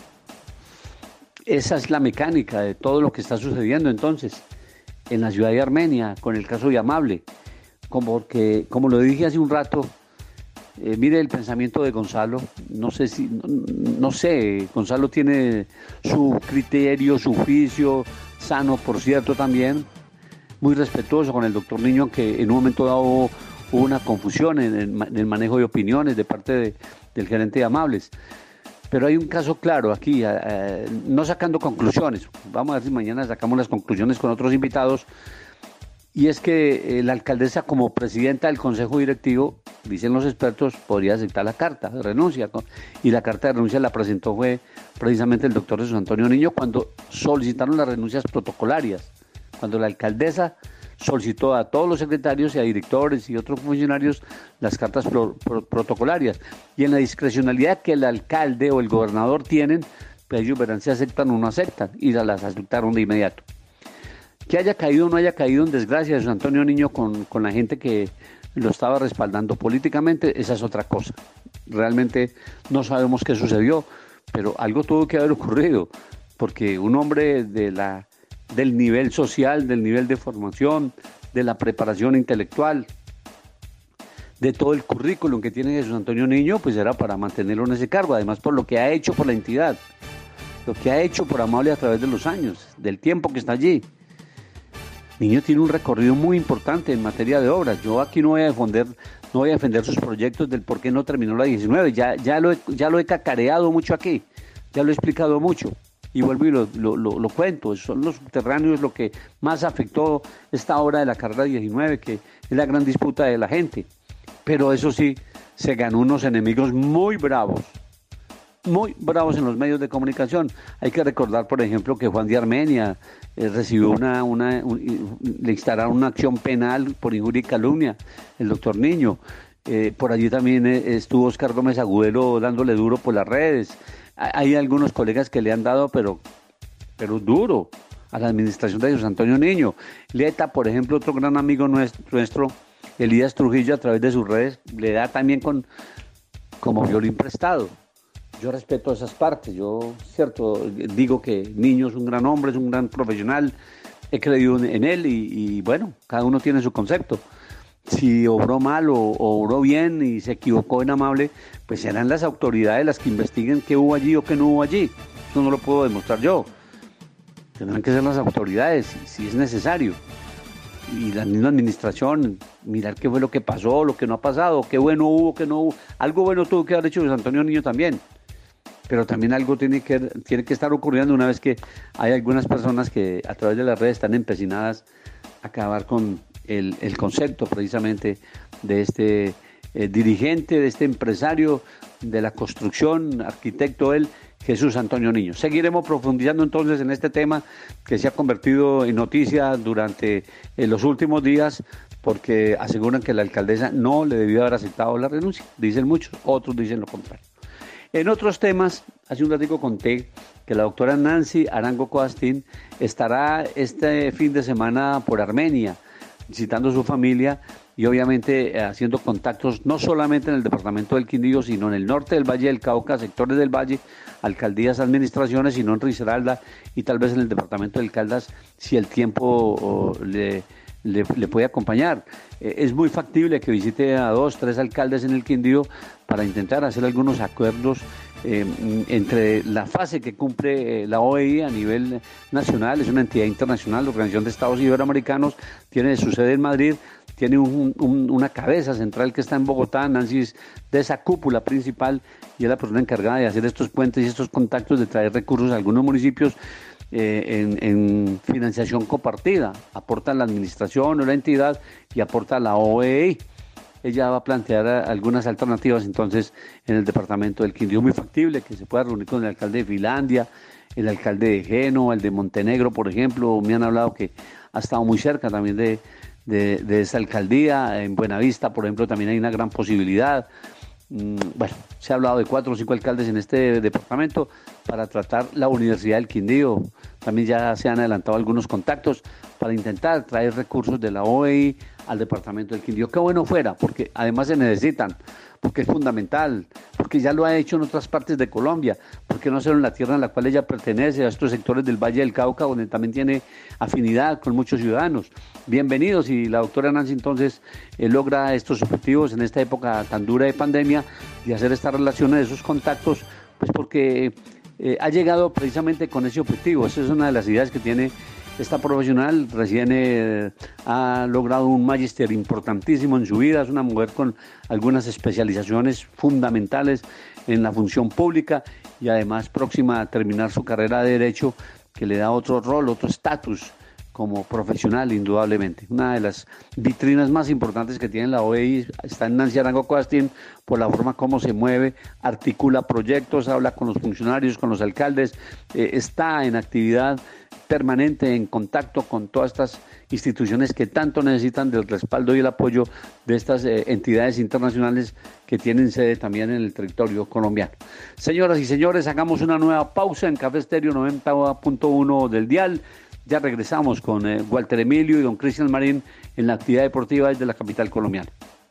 Esa es la mecánica de todo lo que está sucediendo entonces en la ciudad de Armenia con el caso de Amable, como lo dije hace un rato. Mire el pensamiento de Gonzalo, no sé, Gonzalo tiene su criterio, su juicio, sano por cierto también, muy respetuoso con el doctor Niño, aunque en un momento dado hubo una confusión en el manejo de opiniones de parte del gerente de Amables. Pero hay un caso claro aquí, no sacando conclusiones, vamos a ver si mañana sacamos las conclusiones con otros invitados, y es que la alcaldesa como presidenta del consejo directivo, dicen los expertos, podría aceptar la carta de renuncia, y la carta de renuncia la presentó fue precisamente el doctor Jesús Antonio Niño cuando solicitaron las renuncias protocolarias, cuando la alcaldesa solicitó a todos los secretarios y a directores y otros funcionarios las cartas protocolarias, y en la discrecionalidad que el alcalde o el gobernador tienen, pues ellos verán si aceptan o no aceptan, y las aceptaron de inmediato. Que haya caído o no haya caído en desgracia de Jesús Antonio Niño con la gente que lo estaba respaldando políticamente, esa es otra cosa. Realmente no sabemos qué sucedió, pero algo tuvo que haber ocurrido, porque un hombre del nivel social, del nivel de formación, de la preparación intelectual, de todo el currículum que tiene Jesús Antonio Niño, pues era para mantenerlo en ese cargo, además por lo que ha hecho por la entidad, lo que ha hecho por Amable a través de los años, del tiempo que está allí. Niño tiene un recorrido muy importante en materia de obras. Yo aquí no voy a defender sus proyectos del por qué no terminó la 19. Ya lo he cacareado mucho aquí, ya lo he explicado mucho. Y vuelvo y lo cuento. Son los subterráneos lo que más afectó esta obra de la carrera 19, que es la gran disputa de la gente. Pero eso sí, se ganó unos enemigos muy bravos en los medios de comunicación. Hay que recordar, por ejemplo, que Juan de Armenia recibió le instalaron una acción penal por injuria y calumnia, el doctor Niño. Por allí también estuvo Oscar Gómez Agudelo dándole duro por las redes. Hay algunos colegas que le han dado, pero duro, a la administración de Jesús Antonio Niño. Leta, por ejemplo, otro gran amigo nuestro, Elías Trujillo, a través de sus redes, le da también como violín prestado. Yo respeto esas partes, digo que Niño es un gran hombre, es un gran profesional, he creído en él y bueno, cada uno tiene su concepto. Si obró mal o obró bien y se equivocó en Amable, pues serán las autoridades las que investiguen qué hubo allí o qué no hubo allí. Eso no lo puedo demostrar yo. Tendrán que ser las autoridades, si es necesario. Y la misma administración, mirar qué fue lo que pasó, lo que no ha pasado, qué bueno hubo, qué no hubo. Algo bueno tuvo que haber hecho José Antonio Niño también. Pero también algo tiene que estar ocurriendo una vez que hay algunas personas que a través de las redes están empecinadas a acabar con el concepto precisamente de este dirigente, de este empresario de la construcción, arquitecto él, Jesús Antonio Niño. Seguiremos profundizando entonces en este tema que se ha convertido en noticia durante los últimos días, porque aseguran que la alcaldesa no le debió haber aceptado la renuncia. Dicen muchos, otros dicen lo contrario. En otros temas, hace un ratito conté que la doctora Nancy Arango Coastín estará este fin de semana por Armenia, visitando a su familia y obviamente haciendo contactos no solamente en el departamento del Quindío, sino en el norte del Valle del Cauca, sectores del Valle, alcaldías, administraciones, sino en Risaralda y tal vez en el departamento del Caldas, si el tiempo le puede acompañar. Es muy factible que visite a 2, 3 alcaldes en el Quindío para intentar hacer algunos acuerdos entre la fase que cumple la OEI a nivel nacional, es una entidad internacional, la Organización de Estados Iberoamericanos, tiene su sede en Madrid, tiene una cabeza central que está en Bogotá. Nancy es de esa cúpula principal y es la persona encargada de hacer estos puentes y estos contactos, de traer recursos a algunos municipios en financiación compartida. Aporta la administración o la entidad y aporta la OEI. Ella va a plantear algunas alternativas entonces en el departamento del Quindío. Muy factible que se pueda reunir con el alcalde de Finlandia, el alcalde de Génova, el de Montenegro, por ejemplo. Me han hablado que ha estado muy cerca también de esa alcaldía. En Buenavista, por ejemplo, también hay una gran posibilidad. Bueno, se ha hablado de 4 o 5 alcaldes en este departamento para tratar la Universidad del Quindío. También ya se han adelantado algunos contactos para intentar traer recursos de la OEI al departamento del Quindío. Qué bueno fuera, porque además se necesitan, porque es fundamental, porque ya lo ha hecho en otras partes de Colombia, porque no solo en la tierra en la cual ella pertenece, a estos sectores del Valle del Cauca, donde también tiene afinidad con muchos ciudadanos. Bienvenidos, y la doctora Nancy entonces logra estos objetivos en esta época tan dura de pandemia, de hacer estas relaciones, esos contactos, pues porque ha llegado precisamente con ese objetivo. Esa es una de las ideas que tiene Esta profesional recién ha logrado un magíster importantísimo en su vida, es una mujer con algunas especializaciones fundamentales en la función pública y además próxima a terminar su carrera de Derecho, que le da otro rol, otro estatus como profesional, indudablemente. Una de las vitrinas más importantes que tiene la OEI está en Nancy Arango Costin, por la forma como se mueve, articula proyectos, habla con los funcionarios, con los alcaldes, está en actividad permanente, en contacto con todas estas instituciones que tanto necesitan del respaldo y el apoyo de estas entidades internacionales que tienen sede también en el territorio colombiano. Señoras y señores, hagamos una nueva pausa en Café Estéreo 90.1 del dial. Ya regresamos con Walter Emilio y don Cristian Marín en la actividad deportiva desde la capital colombiana.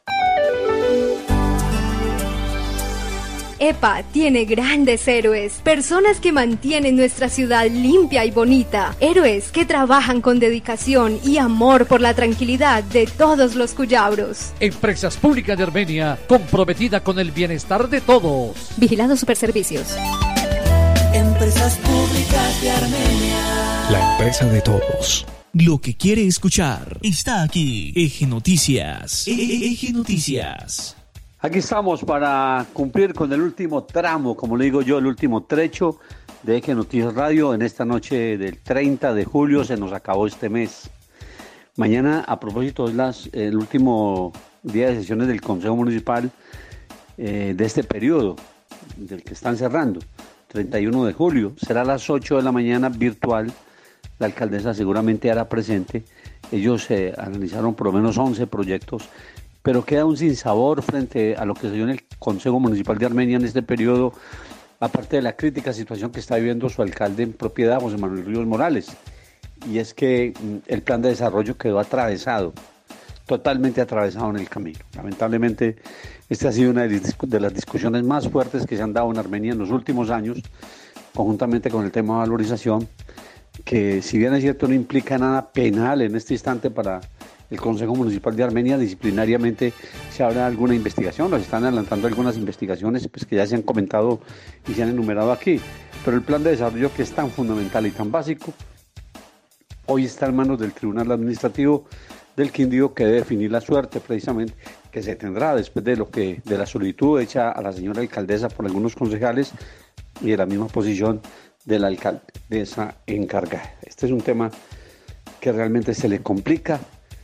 EPA tiene grandes héroes, personas que mantienen nuestra ciudad limpia y bonita, héroes que trabajan con dedicación y amor por la tranquilidad de todos los cuyabros. Empresas Públicas de Armenia, comprometida con el bienestar de todos. Vigilado Superservicios. Empresas Públicas de Armenia. La empresa de todos. Lo que quiere escuchar está aquí. Eje Noticias. Eje Noticias. Aquí estamos para cumplir con el último tramo, como le digo yo, el último trecho de Eje Noticias Radio. En esta noche del 30 de julio se nos acabó este mes. Mañana, a propósito, es el último día de sesiones del Consejo Municipal de este periodo, del que están cerrando, 31 de julio. Será a las 8 de la mañana virtual. La alcaldesa seguramente hará presente. Ellos analizaron por lo menos 11 proyectos, pero queda un sinsabor frente a lo que se dio en el Consejo Municipal de Armenia en este periodo, aparte de la crítica situación que está viviendo su alcalde en propiedad, José Manuel Ríos Morales. Y es que el plan de desarrollo quedó atravesado, totalmente atravesado en el camino. Lamentablemente, esta ha sido una de las discusiones más fuertes que se han dado en Armenia en los últimos años, conjuntamente con el tema de valorización, que si bien es cierto no implica nada penal en este instante para el Consejo Municipal de Armenia, disciplinariamente se habrá alguna investigación, o se están adelantando algunas investigaciones pues, que ya se han comentado y se han enumerado aquí, pero el plan de desarrollo, que es tan fundamental y tan básico, hoy está en manos del Tribunal Administrativo del Quindío, que debe definir la suerte precisamente que se tendrá después de la solicitud hecha a la señora alcaldesa por algunos concejales y de la misma posición de la alcaldesa encargada. Este es un tema que realmente se le complica,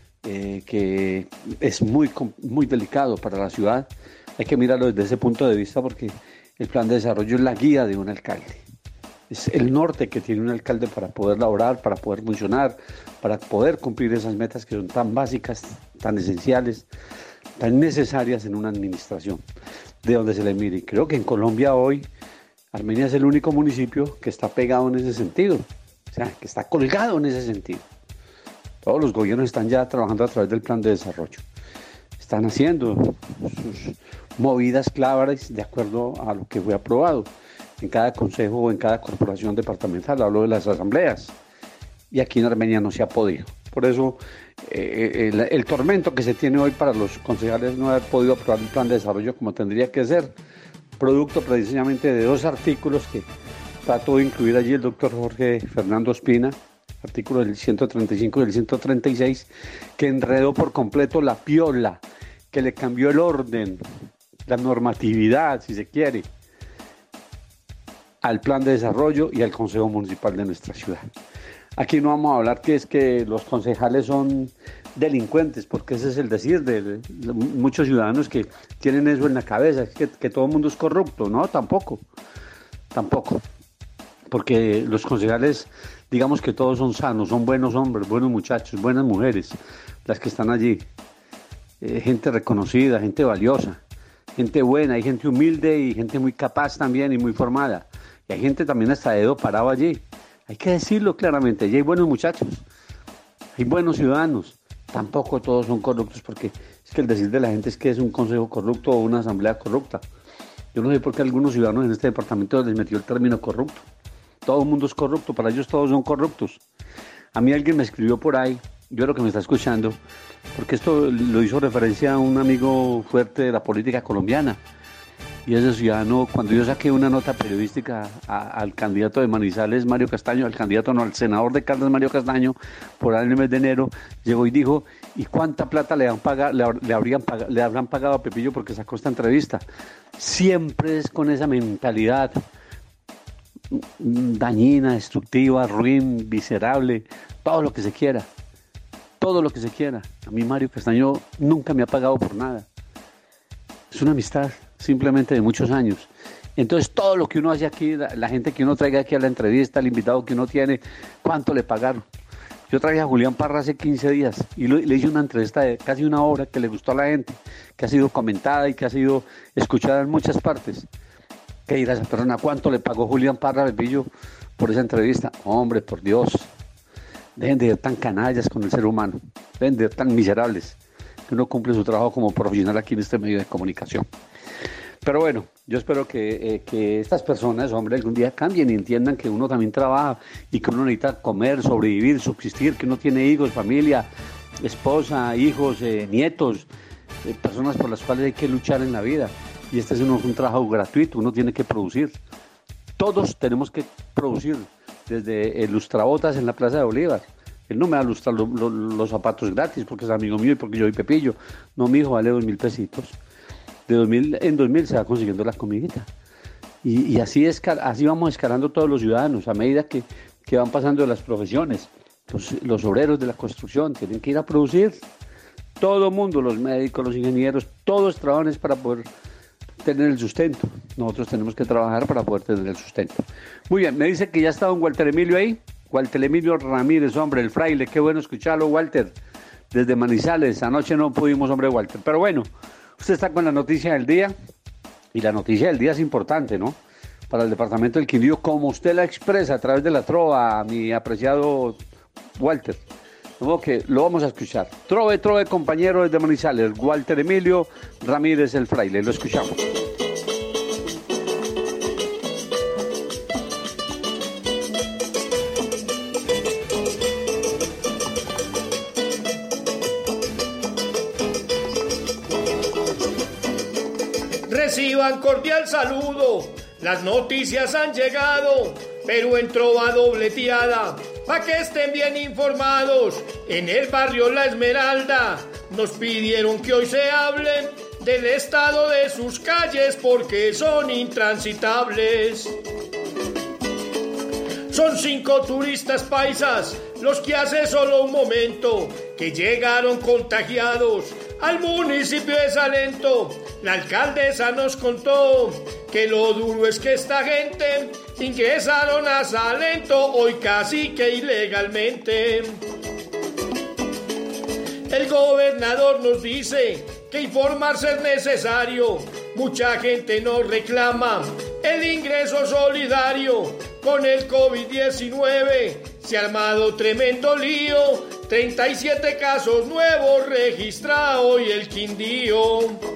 que es muy delicado para la ciudad. Hay que mirarlo desde ese punto de vista, porque el plan de desarrollo es la guía de un alcalde. Es el norte que tiene un alcalde para poder laborar, para poder funcionar, para poder cumplir esas metas que son tan básicas, tan esenciales, tan necesarias en una administración, de donde se le mire. Y creo que en Colombia hoy, Armenia es el único municipio que está pegado en ese sentido, o sea, que está colgado en ese sentido. Todos los gobiernos están ya trabajando a través del plan de desarrollo. Están haciendo sus movidas claves de acuerdo a lo que fue aprobado en cada consejo o en cada corporación departamental. Hablo de las asambleas. Y aquí en Armenia no se ha podido. Por eso el tormento que se tiene hoy para los concejales no haber podido aprobar el plan de desarrollo como tendría que ser, producto precisamente de 2 artículos que trató de incluir allí el doctor Jorge Fernando Ospina, artículos del 135 y del 136, que enredó por completo la piola, que le cambió el orden, la normatividad, si se quiere, al plan de desarrollo y al Consejo Municipal de nuestra ciudad. Aquí no vamos a hablar que es que los concejales son delincuentes, porque ese es el decir de muchos ciudadanos que tienen eso en la cabeza, que todo el mundo es corrupto. No, tampoco, porque los concejales, digamos que todos son sanos, son buenos hombres, buenos muchachos, buenas mujeres, las que están allí, gente reconocida, gente valiosa, gente buena, hay gente humilde y gente muy capaz también y muy formada, y hay gente también hasta de dedo parado allí. Hay que decirlo claramente, allí hay buenos muchachos, hay buenos ciudadanos, tampoco todos son corruptos, porque es que el decir de la gente es que es un consejo corrupto o una asamblea corrupta. Yo no sé por qué a algunos ciudadanos en este departamento les metió el término corrupto. Todo el mundo es corrupto, para ellos todos son corruptos. A mí alguien me escribió por ahí, yo creo que me está escuchando, porque esto lo hizo referencia a un amigo fuerte de la política colombiana, Y ese ciudadano, cuando yo saqué una nota periodística al candidato de Manizales, Mario Castaño, al senador de Caldas, Mario Castaño, por ahí en el mes de enero, llegó y dijo, ¿y cuánta plata le habrán pagado a Pepillo porque sacó esta entrevista? Siempre es con esa mentalidad dañina, destructiva, ruin, miserable, todo lo que se quiera. Todo lo que se quiera. A mí Mario Castaño nunca me ha pagado por nada. Es una amistad simplemente de muchos años. Entonces todo lo que uno hace aquí, la gente que uno traiga aquí a la entrevista, el invitado que uno tiene, ¿cuánto le pagaron? Yo traje a Julián Parra hace 15 días y le hice una entrevista de casi una hora que le gustó a la gente, que ha sido comentada y que ha sido escuchada en muchas partes. ¿Qué dirá esa persona? ¿Cuánto le pagó Julián Parra a Pepillo por esa entrevista? Hombre, por Dios. Dejen de ser tan canallas con el ser humano, dejen de ser tan miserables, que uno cumple su trabajo como profesional aquí en este medio de comunicación. Pero bueno, yo espero que estas personas, hombre, algún día cambien y entiendan que uno también trabaja y que uno necesita comer, sobrevivir, subsistir, que uno tiene hijos, familia, esposa, hijos, nietos, personas por las cuales hay que luchar en la vida. Y este es un trabajo gratuito, uno tiene que producir. Todos tenemos que producir. Desde el lustrabotas en la Plaza de Bolívar. Él no me va a lustrar los zapatos gratis porque es amigo mío y porque yo soy Pepillo. No, mi hijo vale 2.000 pesitos. De 2.000 en 2.000 se va consiguiendo la comidita. Y así vamos escalando todos los ciudadanos a medida que van pasando las profesiones. Los obreros de la construcción tienen que ir a producir. Todo el mundo, los médicos, los ingenieros, todos trabajan para poder tener el sustento. Nosotros tenemos que trabajar para poder tener el sustento. Muy bien, me dice que ya está don Walter Emilio ahí. Walter Emilio Ramírez, hombre, el fraile, qué bueno escucharlo, Walter, desde Manizales. Anoche no pudimos, hombre, Walter. Pero bueno, usted está con la noticia del día, y la noticia del día es importante, ¿no? Para el departamento del Quindío, como usted la expresa a través de la trova, mi apreciado Walter. Que lo vamos a escuchar. Trove, compañero desde Manizales, Walter Emilio Ramírez, el fraile. Lo escuchamos. Reciban cordial saludo. Las noticias han llegado, pero en trova dobleteada. Pa' que estén bien informados, en el barrio La Esmeralda nos pidieron que hoy se hable del estado de sus calles porque son intransitables. Son 5 turistas paisas los que hace solo un momento que llegaron contagiados al municipio de Salento. La alcaldesa nos contó que lo duro es que esta gente ingresaron a Salento hoy casi que ilegalmente. El gobernador nos dice que informarse es necesario. Mucha gente nos reclama el ingreso solidario. Con el COVID-19 se ha armado tremendo lío. 37 casos nuevos registra hoy el Quindío.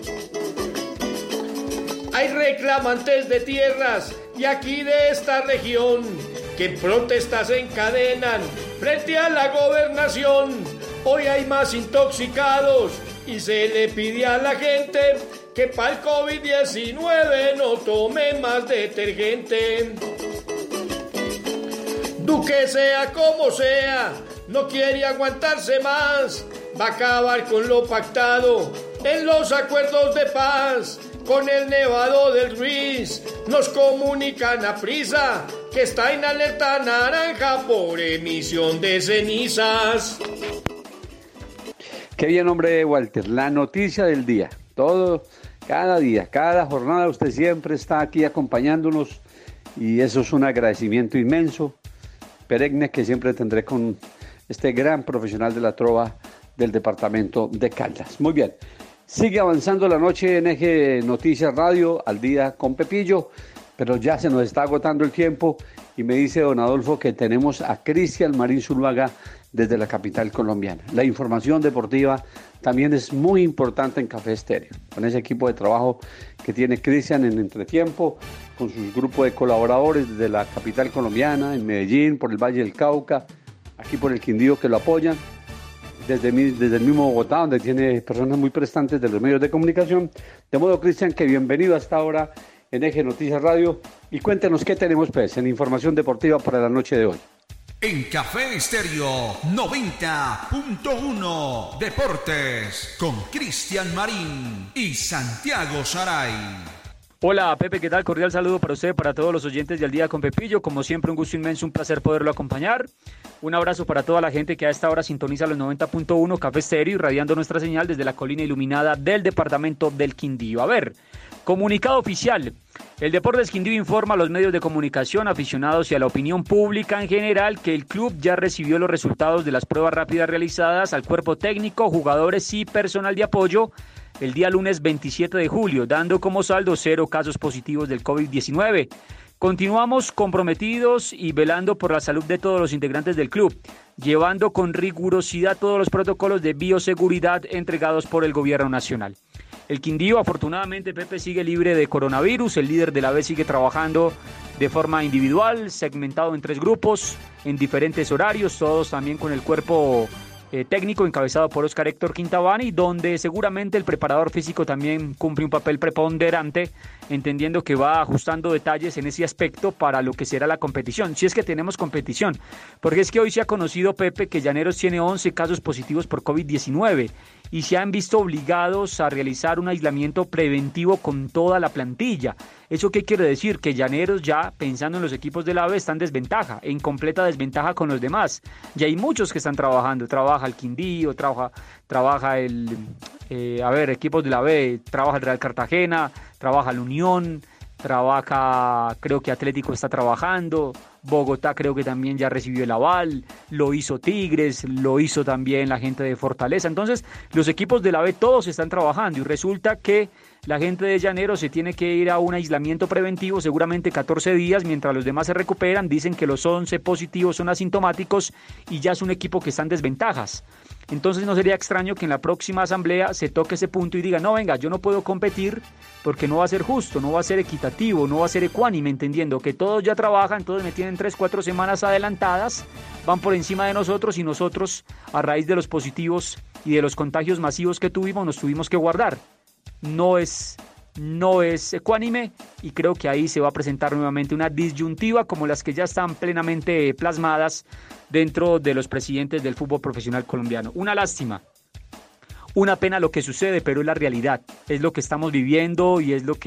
Hay reclamantes de tierras y aquí de esta región que protestas encadenan frente a la gobernación. Hoy hay más intoxicados y se le pide a la gente que para el COVID-19 no tome más detergente. Duque, sea como sea, no quiere aguantarse más, va a acabar con lo pactado en los acuerdos de paz. Con el Nevado del Ruiz nos comunican a prisa que está en alerta naranja por emisión de cenizas. Qué bien, hombre, Walter, la noticia del día. Todo, cada día, cada jornada, usted siempre está aquí acompañándonos y eso es un agradecimiento inmenso, perenne, que siempre tendré con este gran profesional de la trova del departamento de Caldas. Muy bien. Sigue avanzando la noche en Eje Noticias Radio, al día con Pepillo, pero ya se nos está agotando el tiempo y me dice don Adolfo que tenemos a Cristian Marín Zuluaga desde la capital colombiana. La información deportiva también es muy importante en Café Estéreo, con ese equipo de trabajo que tiene Cristian en Entretiempo, con sus grupos de colaboradores desde la capital colombiana, en Medellín, por el Valle del Cauca, aquí por el Quindío que lo apoyan. desde el mismo Bogotá, donde tiene personas muy prestantes de los medios de comunicación. De modo, Cristian, que bienvenido hasta ahora en Eje Noticias Radio y cuéntenos qué tenemos pues en información deportiva para la noche de hoy. En Café Estéreo 90.1 Deportes con Cristian Marín y Santiago Saray. Hola Pepe, ¿qué tal? Cordial saludo para usted, para todos los oyentes de Al Día con Pepillo. Como siempre, un gusto inmenso, un placer poderlo acompañar. Un abrazo para toda la gente que a esta hora sintoniza los 90.1 Café Estéreo, irradiando nuestra señal desde la colina iluminada del departamento del Quindío. A ver, comunicado oficial. El Deportes Quindío informa a los medios de comunicación, aficionados y a la opinión pública en general que el club ya recibió los resultados de las pruebas rápidas realizadas al cuerpo técnico, jugadores y personal de apoyo el día lunes 27 de julio, dando como saldo 0 casos positivos del COVID-19. Continuamos comprometidos y velando por la salud de todos los integrantes del club, llevando con rigurosidad todos los protocolos de bioseguridad entregados por el gobierno nacional. El Quindío, afortunadamente, Pepe, sigue libre de coronavirus. El líder de la B sigue trabajando de forma individual, segmentado en 3 grupos, en diferentes horarios, todos también con el cuerpo técnico encabezado por Oscar Héctor Quintabani, donde seguramente el preparador físico también cumple un papel preponderante, entendiendo que va ajustando detalles en ese aspecto para lo que será la competición, si es que tenemos competición, porque es que hoy se ha conocido, Pepe, que Llaneros tiene 11 casos positivos por COVID-19 y se han visto obligados a realizar un aislamiento preventivo con toda la plantilla. ¿Eso qué quiere decir? Que Llaneros ya, pensando en los equipos de la B, está en desventaja, en completa desventaja con los demás. Ya hay muchos que están trabajando, trabaja el Quindío, trabaja equipos de la B, trabaja el Real Cartagena, trabaja la Unión, trabaja, creo que Atlético está trabajando, Bogotá creo que también ya recibió el aval, lo hizo Tigres, lo hizo también la gente de Fortaleza. Entonces, los equipos de la B todos están trabajando y resulta que la gente de Llaneros se tiene que ir a un aislamiento preventivo, seguramente 14 días, mientras los demás se recuperan. Dicen que los 11 positivos son asintomáticos y ya es un equipo que está en desventajas. Entonces no sería extraño que en la próxima asamblea se toque ese punto y diga, no, venga, yo no puedo competir porque no va a ser justo, no va a ser equitativo, no va a ser ecuánime, entendiendo que todos ya trabajan, todos me tienen 3-4 semanas adelantadas, van por encima de nosotros y nosotros, a raíz de los positivos y de los contagios masivos que tuvimos, nos tuvimos que guardar. No es ecuánime y creo que ahí se va a presentar nuevamente una disyuntiva como las que ya están plenamente plasmadas dentro de los presidentes del fútbol profesional colombiano. Una lástima, una pena lo que sucede, pero es la realidad, es lo que estamos viviendo y es lo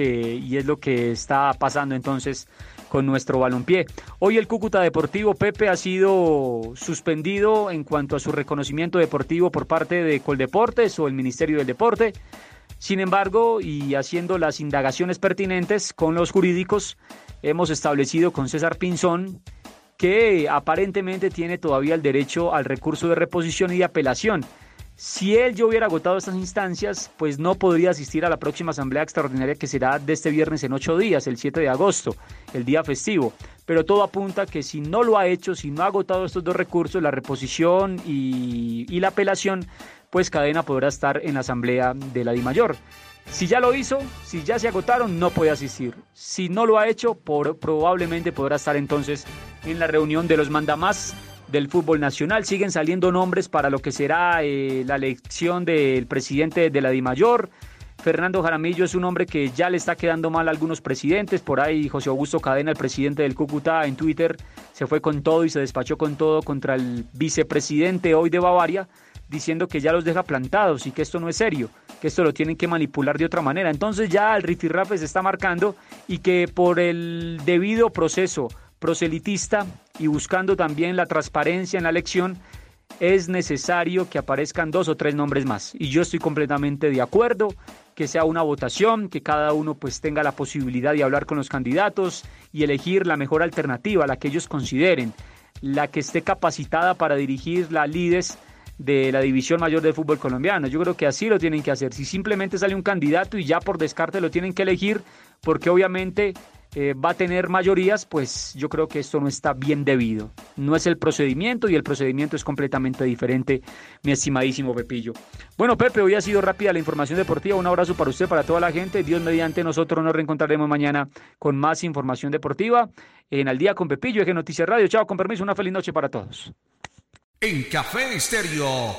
que está pasando entonces con nuestro balompié. Hoy el Cúcuta Deportivo, Pepe, ha sido suspendido en cuanto a su reconocimiento deportivo por parte de Coldeportes o el Ministerio del Deporte. Sin embargo, y haciendo las indagaciones pertinentes con los jurídicos, hemos establecido con César Pinzón que aparentemente tiene todavía el derecho al recurso de reposición y de apelación. Si él ya hubiera agotado estas instancias, pues no podría asistir a la próxima asamblea extraordinaria que será de este viernes en 8 días, el 7 de agosto, el día festivo. Pero todo apunta que si no lo ha hecho, si no ha agotado estos 2 recursos, la reposición y la apelación, pues Cadena podrá estar en la asamblea de la DIMAYOR. Si ya lo hizo, si ya se agotaron, no puede asistir. Si no lo ha hecho, probablemente podrá estar entonces en la reunión de los mandamás del fútbol nacional. Siguen saliendo nombres para lo que será la elección del presidente de la DIMAYOR. Fernando Jaramillo es un hombre que ya le está quedando mal a algunos presidentes. Por ahí José Augusto Cadena, el presidente del Cúcuta, en Twitter se fue con todo y se despachó con todo contra el vicepresidente hoy de Bavaria, diciendo que ya los deja plantados y que esto no es serio, que esto lo tienen que manipular de otra manera. Entonces ya el rifirrafe se está marcando y que por el debido proceso proselitista y buscando también la transparencia en la elección, es necesario que aparezcan 2 o 3 nombres más. Y yo estoy completamente de acuerdo, que sea una votación, que cada uno pues tenga la posibilidad de hablar con los candidatos y elegir la mejor alternativa, la que ellos consideren, la que esté capacitada para dirigir la Lides de la División Mayor del fútbol colombiano. Yo creo que así lo tienen que hacer. Si simplemente sale un candidato y ya por descarte lo tienen que elegir, porque obviamente va a tener mayorías, pues yo creo que esto no está bien debido. No es el procedimiento y el procedimiento es completamente diferente, mi estimadísimo Pepillo. Bueno, Pepe, hoy ha sido rápida la información deportiva. Un abrazo para usted, para toda la gente. Dios mediante, nosotros nos reencontraremos mañana con más información deportiva en Al Día con Pepillo, Eje Noticias Radio. Chao, con permiso, una feliz noche para todos. En Café Estéreo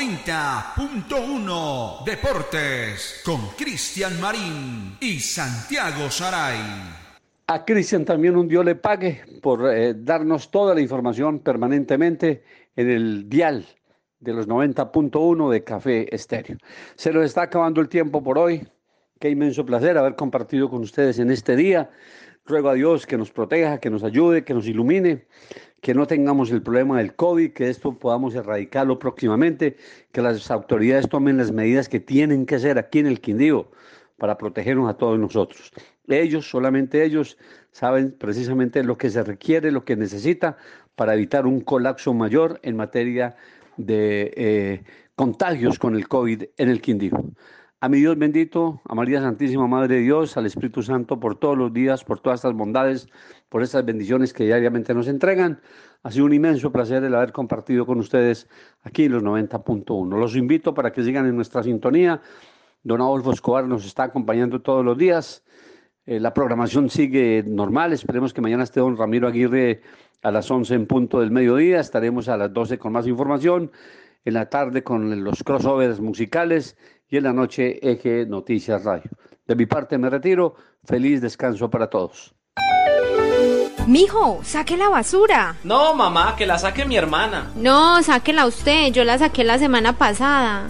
90.1 Deportes con Cristian Marín y Santiago Saray. A Cristian también un Dios le pague por darnos toda la información permanentemente en el dial de los 90.1 de Café Estéreo. Se nos está acabando el tiempo por hoy. Qué inmenso placer haber compartido con ustedes en este día. Ruego a Dios que nos proteja, que nos ayude, que nos ilumine, que no tengamos el problema del COVID, que esto podamos erradicarlo próximamente, que las autoridades tomen las medidas que tienen que hacer aquí en el Quindío para protegernos a todos nosotros. Ellos, solamente ellos, saben precisamente lo que se requiere, lo que necesita para evitar un colapso mayor en materia de contagios con el COVID en el Quindío. A mi Dios bendito, a María Santísima Madre de Dios, al Espíritu Santo por todos los días, por todas estas bondades, por estas bendiciones que diariamente nos entregan. Ha sido un inmenso placer el haber compartido con ustedes aquí en los 90.1. Los invito para que sigan en nuestra sintonía. Don Adolfo Escobar nos está acompañando todos los días. La programación sigue normal. Esperemos que mañana esté don Ramiro Aguirre a las 11 en punto del mediodía. Estaremos a las 12 con más información. En la tarde con los crossovers musicales y en la noche Eje Noticias Radio. De mi parte me retiro. Feliz descanso para todos. Mijo, saque la basura. No, mamá, que la saque mi hermana. No, sáquela usted, yo la saqué la semana pasada.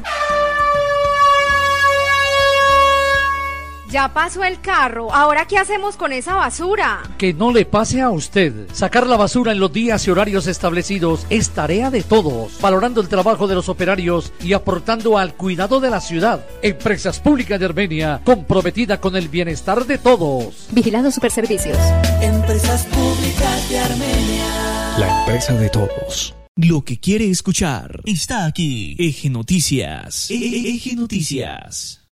Ya pasó el carro, ¿ahora qué hacemos con esa basura? Que no le pase a usted. Sacar la basura en los días y horarios establecidos es tarea de todos, valorando el trabajo de los operarios y aportando al cuidado de la ciudad. Empresas Públicas de Armenia, comprometida con el bienestar de todos. Vigilando Superservicios. Empresas Públicas de Armenia. La empresa de todos. Lo que quiere escuchar está aquí. Eje Noticias. Eje Noticias.